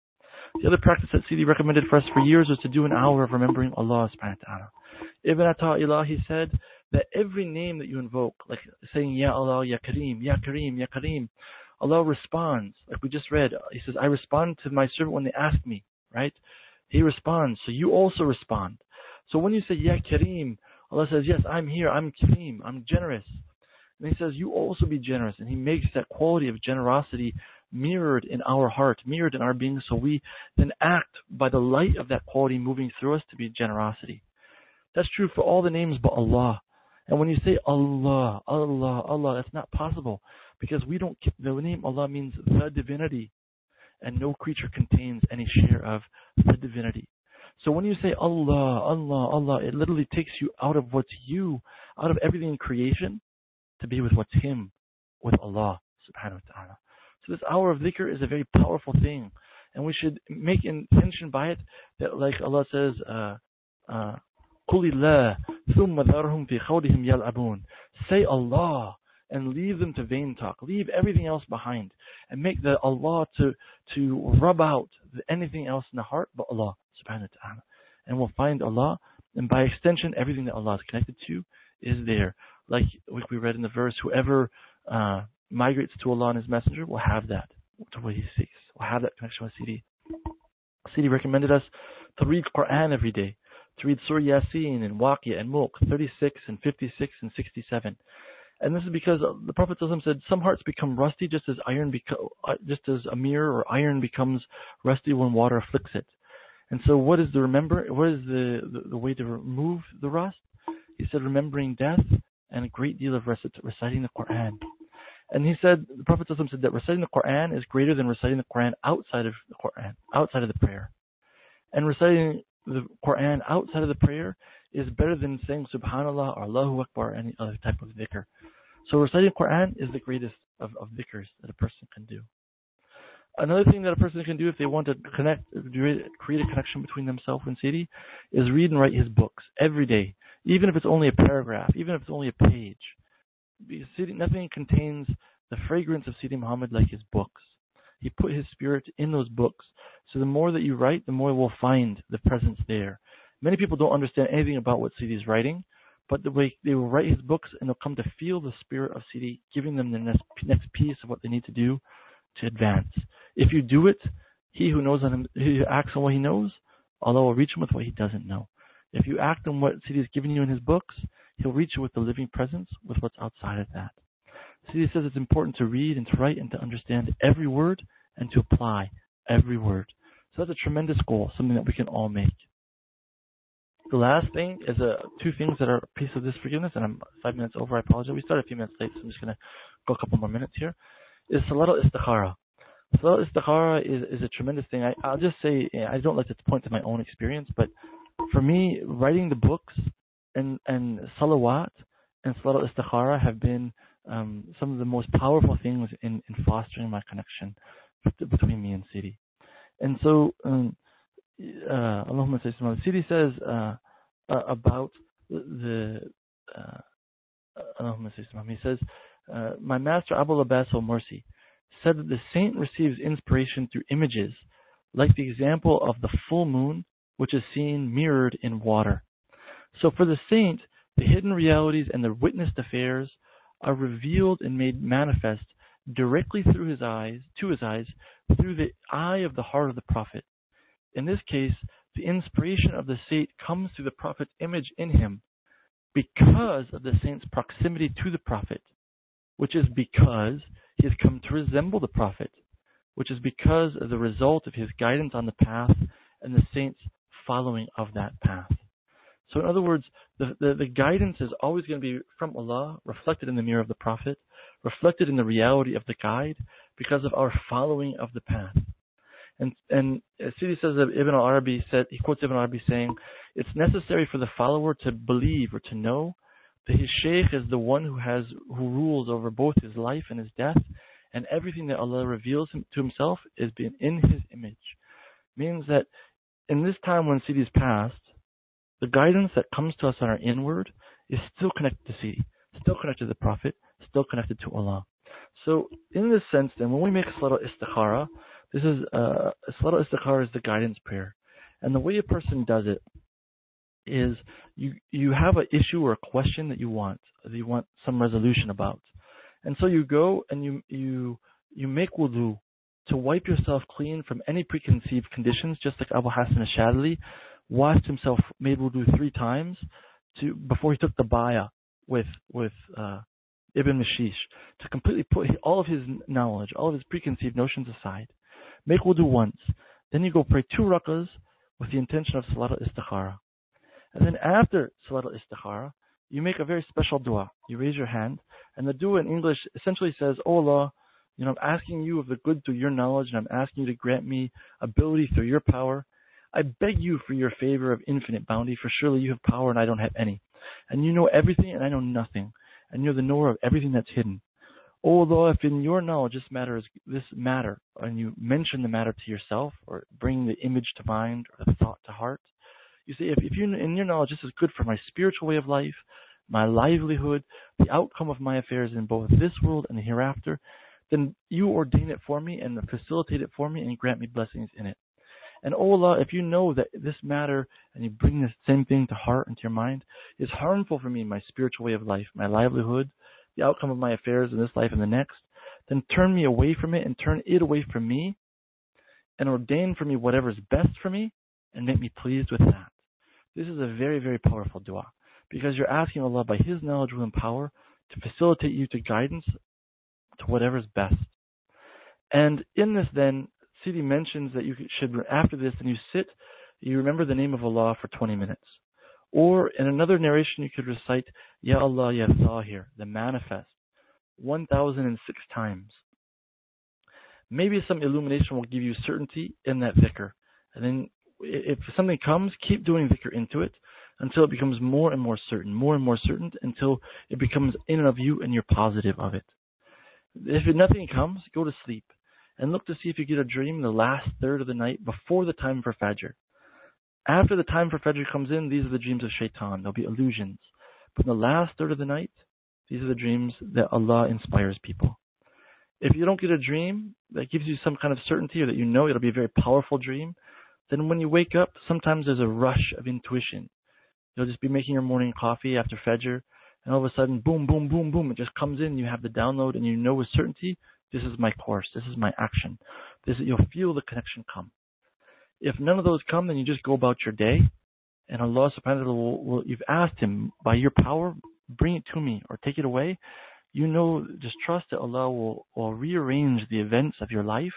The other practice that Sidi recommended for us for years was to do an hour of remembering Allah subhanahu wa ta'ala. Ibn Ata'illah, he said that every name that you invoke, like saying Ya Allah, Ya Kareem, Ya Kareem, Ya Kareem, Allah responds. Like we just read, he says, I respond to my servant when they ask me, right? He responds, so you also respond. So when you say Ya Kareem, Allah says, yes, I'm here, I'm Kareem, I'm generous. And he says, you also be generous. And he makes that quality of generosity mirrored in our heart, mirrored in our being, so we then act by the light of that quality moving through us to be generosity. That's true for all the names but Allah. And when you say Allah, Allah, Allah, that's not possible because we don't, the name Allah means the divinity, and no creature contains any share of the divinity. So when you say Allah, Allah, Allah, it literally takes you out of what's you, out of everything in creation, to be with what's Him, with Allah subhanahu wa ta'ala. So this hour of dhikr is a very powerful thing, and we should make intention by it that, like Allah says, uh, uh, قُلِ اللَّهِ ثُمَّ ذَرْهُمْ فِي خَوْضِهِمْ يَلْعَبُونَ. Say Allah and leave them to vain talk. Leave everything else behind and make the Allah to to rub out anything else in the heart but Allah subhanahu wa ta'ala. And we'll find Allah, and by extension everything that Allah is connected to is there. like we read in the verse, whoever uh, migrates to Allah and His Messenger will have that, to what he seeks, will have that connection with Sidi. Sidi recommended us to read Quran every day, to read Surah Yasin and Waqia and Mulk, thirty-six and fifty-six and sixty-seven. And this is because the Prophet said some hearts become rusty just as iron beco- just as a mirror or iron becomes rusty when water afflicts it. And so what is the remember? What is the, the, the way to remove the rust? He said remembering death and a great deal of recit- reciting the Quran. And he said, the Prophet said that reciting the Quran is greater than reciting the Quran outside of the Quran, outside of the prayer. And reciting the Quran outside of the prayer is better than saying Subhanallah or Allahu Akbar or any other type of dhikr. So reciting the Quran is the greatest of, of dhikrs that a person can do. Another thing that a person can do if they want to connect, create a connection between themselves and Sidi, is read and write his books every day, even if it's only a paragraph, even if it's only a page. Because Sidi, nothing contains the fragrance of Sidi Muhammad like his books. He put his spirit in those books. So the more that you write, the more we'll find the presence there. Many people don't understand anything about what Sidi is writing, but the way they will write his books and they'll come to feel the spirit of Sidi, giving them the next, next piece of what they need to do to advance. If you do it, he who knows on him, he who acts on what he knows, Allah will reach him with what he doesn't know. If you act on what Sidi has given you in his books, he'll reach you with the living presence, with what's outside of that. Sidi says it's important to read and to write and to understand every word and to apply every word. So that's a tremendous goal, something that we can all make. The last thing is uh, two things that are a piece of this forgiveness, and I'm five minutes over, I apologize. We started a few minutes late, so I'm just going to go a couple more minutes here, is Salat al-Istikhara. Salat al-Istikhara is, is a tremendous thing. I, I'll just say, I don't like to point to my own experience, but for me, writing the books and, and salawat and Salat al-Istikhara have been um, some of the most powerful things in, in fostering my connection between me and Sidi. And so, um, uh, Allahumma salli. Sidi says uh, uh, about the uh, Allahumma salli. He says, uh, my master Abu Abbas al-Mursi said that the saint receives inspiration through images, like the example of the full moon, which is seen mirrored in water. So for the saint, the hidden realities and the witnessed affairs are revealed and made manifest directly through his eyes, to his eyes, through the eye of the heart of the Prophet. In this case, the inspiration of the saint comes through the Prophet's image in him because of the saint's proximity to the Prophet, which is because he has come to resemble the Prophet, which is because of the result of his guidance on the path and the saint's following of that path. So in other words, the, the, the guidance is always going to be from Allah, reflected in the mirror of the Prophet, reflected in the reality of the guide, because of our following of the path. And and Sidi says that Ibn al-Arabi said, he quotes Ibn al-Arabi saying, it's necessary for the follower to believe or to know that his sheikh is the one who has who rules over both his life and his death, and everything that Allah reveals him, to himself is being in his image. Means that in this time when Sidi's passed, the guidance that comes to us on our inward is still connected to Sidi, still connected to the Prophet, still connected to Allah. So in this sense then, when we make Salat al-Istikhara, this is uh, Salat al-Istikhara is the guidance prayer. And the way a person does it is you you have an issue or a question that you want, that you want some resolution about. And so you go and you you you make wudu to wipe yourself clean from any preconceived conditions, just like Abu Hassan al-Shadili washed himself, made wudu three times to before he took the bayah with with uh, Ibn Mashish, to completely put all of his knowledge, all of his preconceived notions aside. Make wudu once, then you go pray two rakahs with the intention of Salat al-Istikhara. And then after Salat al-Istikhara, you make a very special dua. You raise your hand, and the dua in English essentially says, "Oh Allah, you know, I'm asking you of the good through your knowledge, and I'm asking you to grant me ability through your power. I beg you for your favor of infinite bounty, for surely you have power and I don't have any. And you know everything and I know nothing, and you're the knower of everything that's hidden. Oh Allah, if in your knowledge this matter is this matter, and you mention the matter to yourself, or bring the image to mind or the thought to heart, you say, if, if you in your knowledge this is good for my spiritual way of life, my livelihood, the outcome of my affairs in both this world and the hereafter, then you ordain it for me and facilitate it for me and grant me blessings in it. And oh Allah, if you know that this matter and you bring this same thing to heart and to your mind is harmful for me in my spiritual way of life, my livelihood, the outcome of my affairs in this life and the next, then turn me away from it and turn it away from me and ordain for me whatever is best for me and make me pleased with that. This is a very, very powerful dua because you're asking Allah by His knowledge, will, and power to facilitate you to guidance to whatever is best. And in this then, Sidi mentions that you should, after this, and you sit, you remember the name of Allah for twenty minutes. Or in another narration, you could recite, Ya Allah, Ya Zahir, the manifest, one thousand six times. Maybe some illumination will give you certainty in that dhikr. And then if something comes, keep doing dhikr into it until it becomes more and more certain, more and more certain, until it becomes in and of you and you're positive of it. If nothing comes, go to sleep and look to see if you get a dream in the last third of the night before the time for Fajr. After the time for Fajr comes in, these are the dreams of shaitan. There'll be illusions. But in the last third of the night, these are the dreams that Allah inspires people. If you don't get a dream that gives you some kind of certainty or that you know it'll be a very powerful dream, then when you wake up, sometimes there's a rush of intuition. You'll just be making your morning coffee after Fajr, and all of a sudden, boom, boom, boom, boom, it just comes in. You have the download, and you know with certainty, this is my course, this is my action. This is, you'll feel the connection come. If none of those come, then you just go about your day, and Allah subhanahu wa ta'ala will, will, you've asked Him, by your power, bring it to me, or take it away. You know, just trust that Allah will, will rearrange the events of your life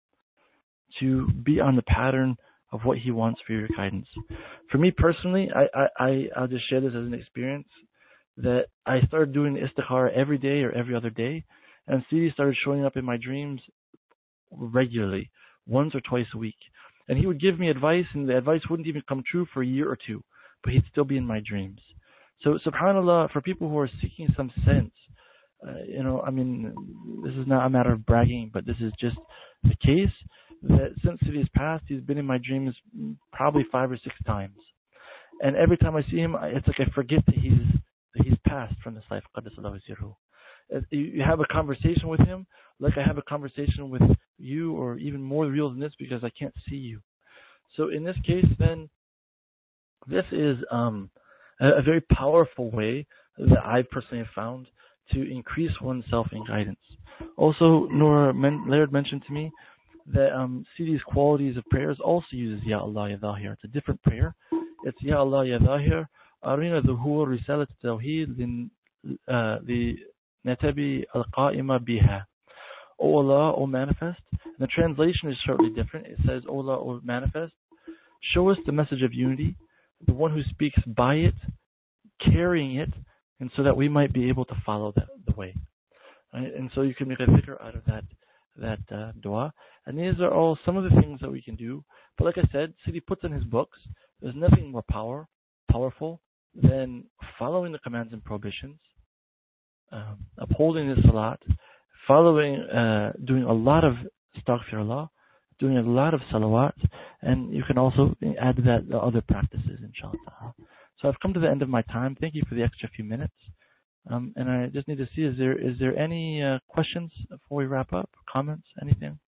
to be on the pattern of what He wants for your guidance. For me personally, I, I, I, I'll just share this as an experience, that I started doing istikhara every day or every other day, and Sidi started showing up in my dreams regularly, once or twice a week. And he would give me advice, and the advice wouldn't even come true for a year or two, but he'd still be in my dreams. So, subhanAllah, for people who are seeking some sense, uh, you know, I mean, this is not a matter of bragging, but this is just the case that since Sidi has passed, he's been in my dreams probably five or six times. And every time I see him, it's like I forget that he's that he's passed from this life. Qaddasallahu sirruhu. You have a conversation with him, like I have a conversation with you, or even more real than this because I can't see you. So in this case, then, this is um, a, a very powerful way that I personally have found to increase oneself in guidance. Also, Nora men- Laird mentioned to me that um, Sidi's qualities of prayers also uses Ya Allah Ya Zahir. It's a different prayer. It's Ya Allah Ya Zahir, Arina Dhuhur Risalat Tawheed Li Natabi Al-Qa'ima Biha. O Allah, O Manifest. And the translation is slightly different. It says, O Allah, O Manifest, show us the message of unity, the one who speaks by it, carrying it, and so that we might be able to follow that, the way. Right? And so you can make a dhikr out of that that uh, dua. And these are all some of the things that we can do. But like I said, Sidi puts in his books, there's nothing more power, powerful than following the commands and prohibitions, um, upholding the salat, following, uh, doing a lot of astaghfirullah, doing a lot of salawat, and you can also add to that the other practices, inshallah. So I've come to the end of my time. Thank you for the extra few minutes. Um, and I just need to see, is there is there any uh, questions before we wrap up? Comments? Anything?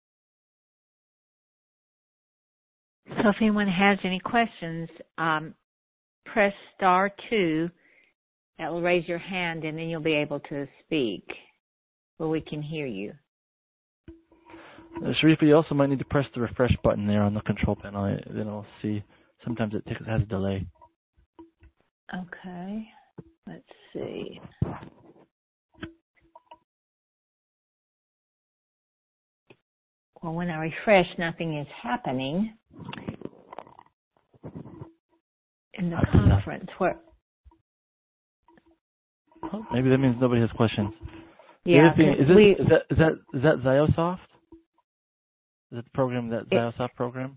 So if anyone has any questions, um, press star two. That will raise your hand, and then you'll be able to speak where we can hear you. Uh, Sharifa, you also might need to press the refresh button there on the control panel. I, then I'll see. Sometimes it takes, has a delay. Okay. Let's see. Well, when I refresh, nothing is happening in the How conference. Where? Oh, maybe that means nobody has questions. Yeah. Thing, is, this, we, is that is that is that Ziosoft? Is it the program that Ziosoft program?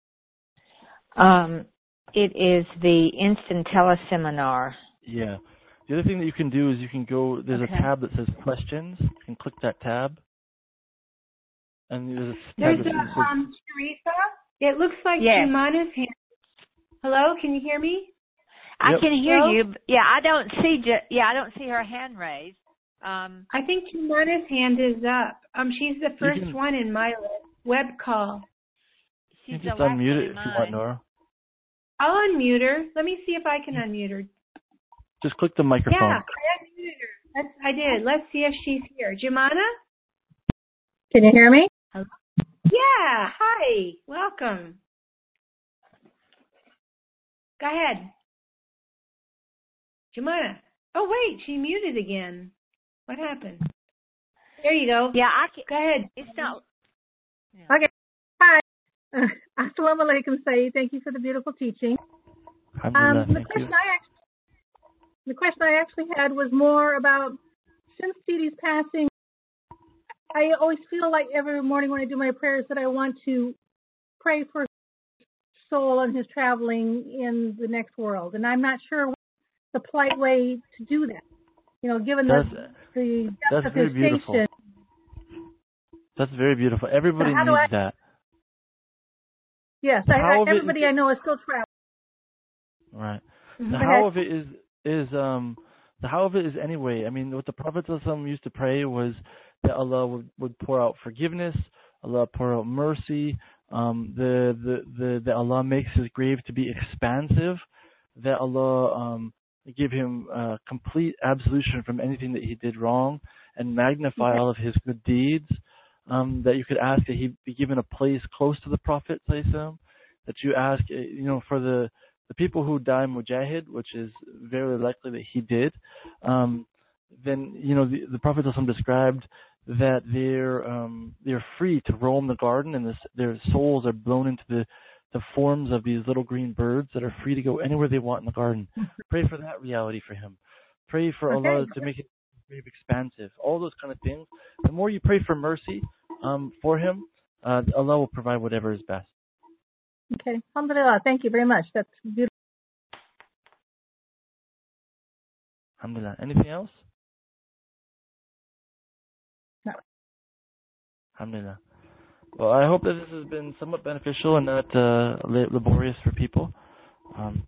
Um, it is the Instant Teleseminar. Yeah. The other thing that you can do is you can go, there's okay. a tab that says questions. You can click that tab. And there's a There's tab a, that says, um, Teresa, it looks like yes. Jumana's hand. Hello, can you hear me? I yep. can hear Hello? you. Yeah, I don't see, yeah, I don't see her hand raised. Um, I think Jumana's hand is up. Um, she's the first can, one in my list. Web call. You She's can just the last unmute one it in if you want, mine. Nora. I'll unmute her. Let me see if I can unmute her. Just click the microphone. Yeah, I unmuted her. That's, I did. Let's see if she's here. Jumana? Can you hear me? Hello? Yeah. Hi. Welcome. Go ahead. Jumana. Oh, wait. She muted again. What happened? There you go. Yeah, I can. Go ahead. It's not. Yeah. Okay. Hi. Uh, Assalamu alaikum, Saeed. Thank you for the beautiful teaching. Alhamdulillah, Um, the thank question you. I actually, the question I actually had was more about since Dee Dee's passing. I always feel like every morning when I do my prayers that I want to pray for his soul and his traveling in the next world, and I'm not sure what the polite way to do that. You know, given the That's, the depth that's of very his beautiful. station. That's very beautiful. Everybody So how do needs I- that. Yes, I, How I, of it everybody is- I know is still traveling. Right. Mhm. The Okay. how of it is is um the how of it is anyway. I mean, what the Prophet ﷺ used to pray was that Allah would, would pour out forgiveness, Allah pour out mercy, um, the, the the that Allah makes His grave to be expansive, that Allah um give him uh, complete absolution from anything that he did wrong, and magnify Okay. all of his good deeds. Um, that you could ask that he be given a place close to the Prophet ﷺ, that you ask, you know, for the the people who die mujahid, which is very likely that he did, um, then, you know, the, the Prophet ﷺ described that they're um, they're free to roam the garden, and this, their souls are blown into the, the forms of these little green birds that are free to go anywhere they want in the garden. Pray for that reality for him. Pray for Okay. Allah to make it very expansive. All those kind of things. The more you pray for mercy um, for him, uh, Allah will provide whatever is best. Okay. Alhamdulillah. Thank you very much. That's beautiful. Alhamdulillah. Anything else? No. Alhamdulillah. Well, I hope that this has been somewhat beneficial and not uh, laborious for people. Um,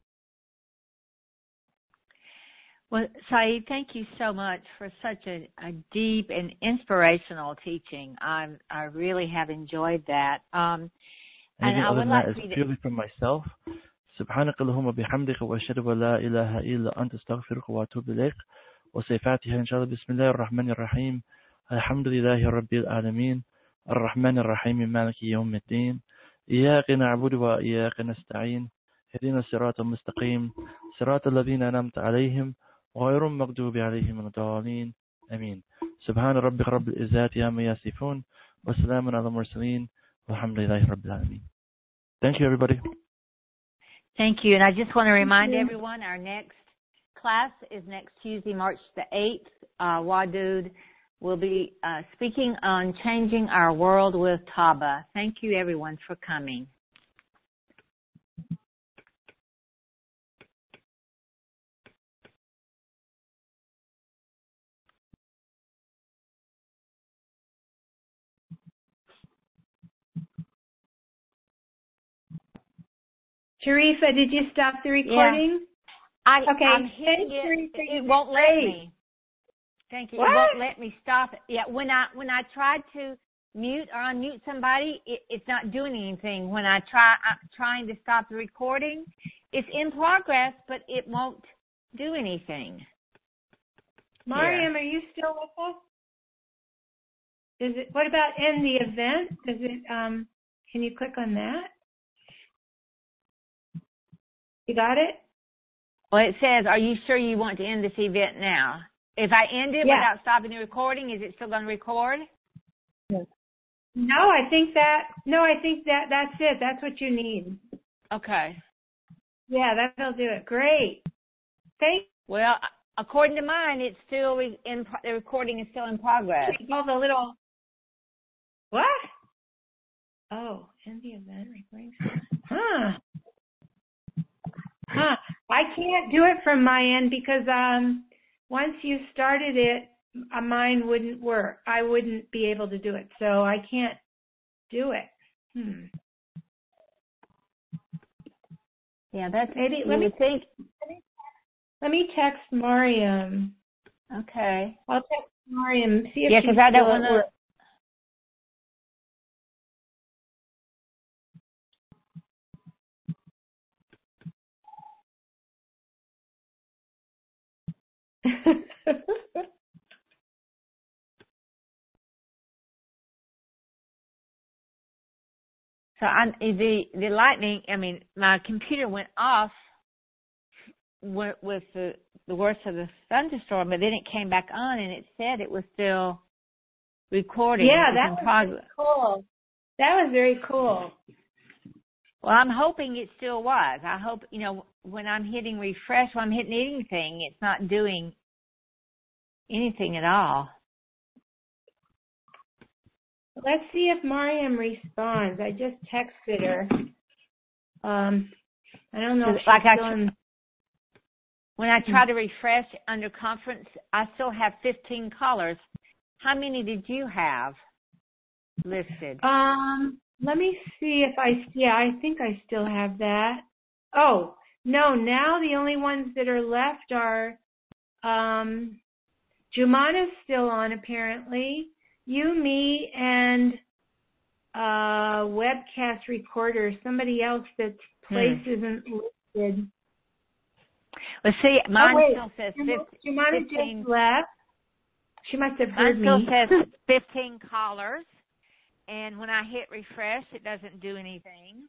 Well, Saeed, thank you so much for such a, a deep and inspirational teaching. I I really have enjoyed that. Um, and anything I other would than like that for is you to. purely from myself. سبحانك اللهم بحمدك وأشهد أن لا إله إلا أنت أستغفرك وأتوب إليك وصفاتها إن شاء الله. بسم الله الرحمن الرحيم. الحمد لله رب العالمين الرحمن الرحيم مالك يوم الدين إياك نعبد وإياك نستعين اهدنا الصراط المستقيم صراط الذين أنعمت عليهم غير المغضوب عليهم ولا الضالين آمين. سبحان ربك رب العزة عما يصفون وسلام على المرسلين والحمد لله رب العالمين. Thank you, everybody. Thank you. And I just want to remind everyone our next class is next Tuesday, March the eighth. Uh, Wadud will be uh, speaking on changing our world with Taba. Thank you, everyone, for coming. Sharifa, did you stop the recording? I, Okay. I'm hitting Thanks, it. Sharifa. It won't let Great. me. Thank you. What? It won't let me stop it. Yeah, when I when I tried to mute or unmute somebody, it, it's not doing anything. When I try I'm trying to stop the recording, it's in progress, but it won't do anything. Mariam, are you still with us? Does it? What about end the event? Does it? Um, can you click on that? You got it? Well, it says, "Are you sure you want to end this event now?" If I end it Yeah. without stopping the recording, is it still going to record? No, I think that. No, I think that that's it. That's what you need. Okay. Yeah, that'll do it. Great. Thank Well, according to mine, it's still re- in. Pro- the recording is still in progress. you. All the little. What? Oh, end the event recording. Huh. Huh. I can't do it from my end because um once you started it, uh, mine wouldn't work. I wouldn't be able to do it, so I can't do it. Hmm. Yeah, that's Maybe you let me would think. let me text Mariam. Okay. I'll text Mariam. See if Yeah, she's because I don't still want at to. work. So I, the the lightning. I mean, my computer went off with, with the the worst of the thunderstorm, but then it came back on and it said it was still recording. Yeah, it that was very cool. That was very cool. Well, I'm hoping it still was. I hope, you know, when I'm hitting refresh, when I'm hitting anything, it's not doing anything at all. Let's see if Mariam responds. I just texted her. Um, I don't know if she's like still I, in. When I try to refresh under conference, I still have fifteen callers. How many did you have listed? Um, let me see if I, yeah, I think I still have that. Oh, no, now the only ones that are left are, um, Jumana's still on apparently. You, me, and uh, webcast recorder. Somebody else that's place hmm. isn't listed. Well, see, mine oh, still says Jumana fifteen. Just left. She must have heard mine me. still says fifteen callers, and when I hit refresh, it doesn't do anything.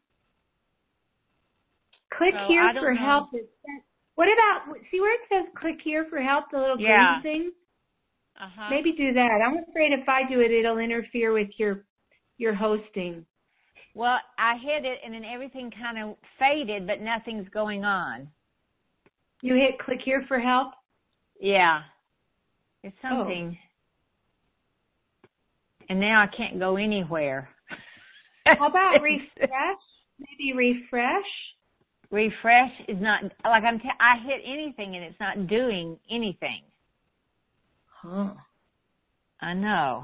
Click so here for know. help. What about, see where it says click here for help, the little yeah. green thing? Uh-huh. Maybe do that. I'm afraid if I do it, it'll interfere with your your hosting. Well, I hit it, and then everything kind of faded, but nothing's going on. You hit click here for help? Yeah. It's something. Oh. And now I can't go anywhere. How about refresh? Maybe refresh? Refresh is not, like I'm t- I hit anything, and it's not doing anything. Huh. I know.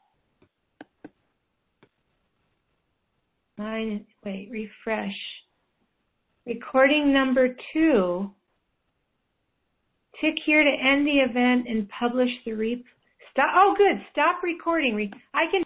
Mine, wait, refresh. Recording number two. Tick here to end the event and publish the re. Stop. Oh, good. Stop recording. I can.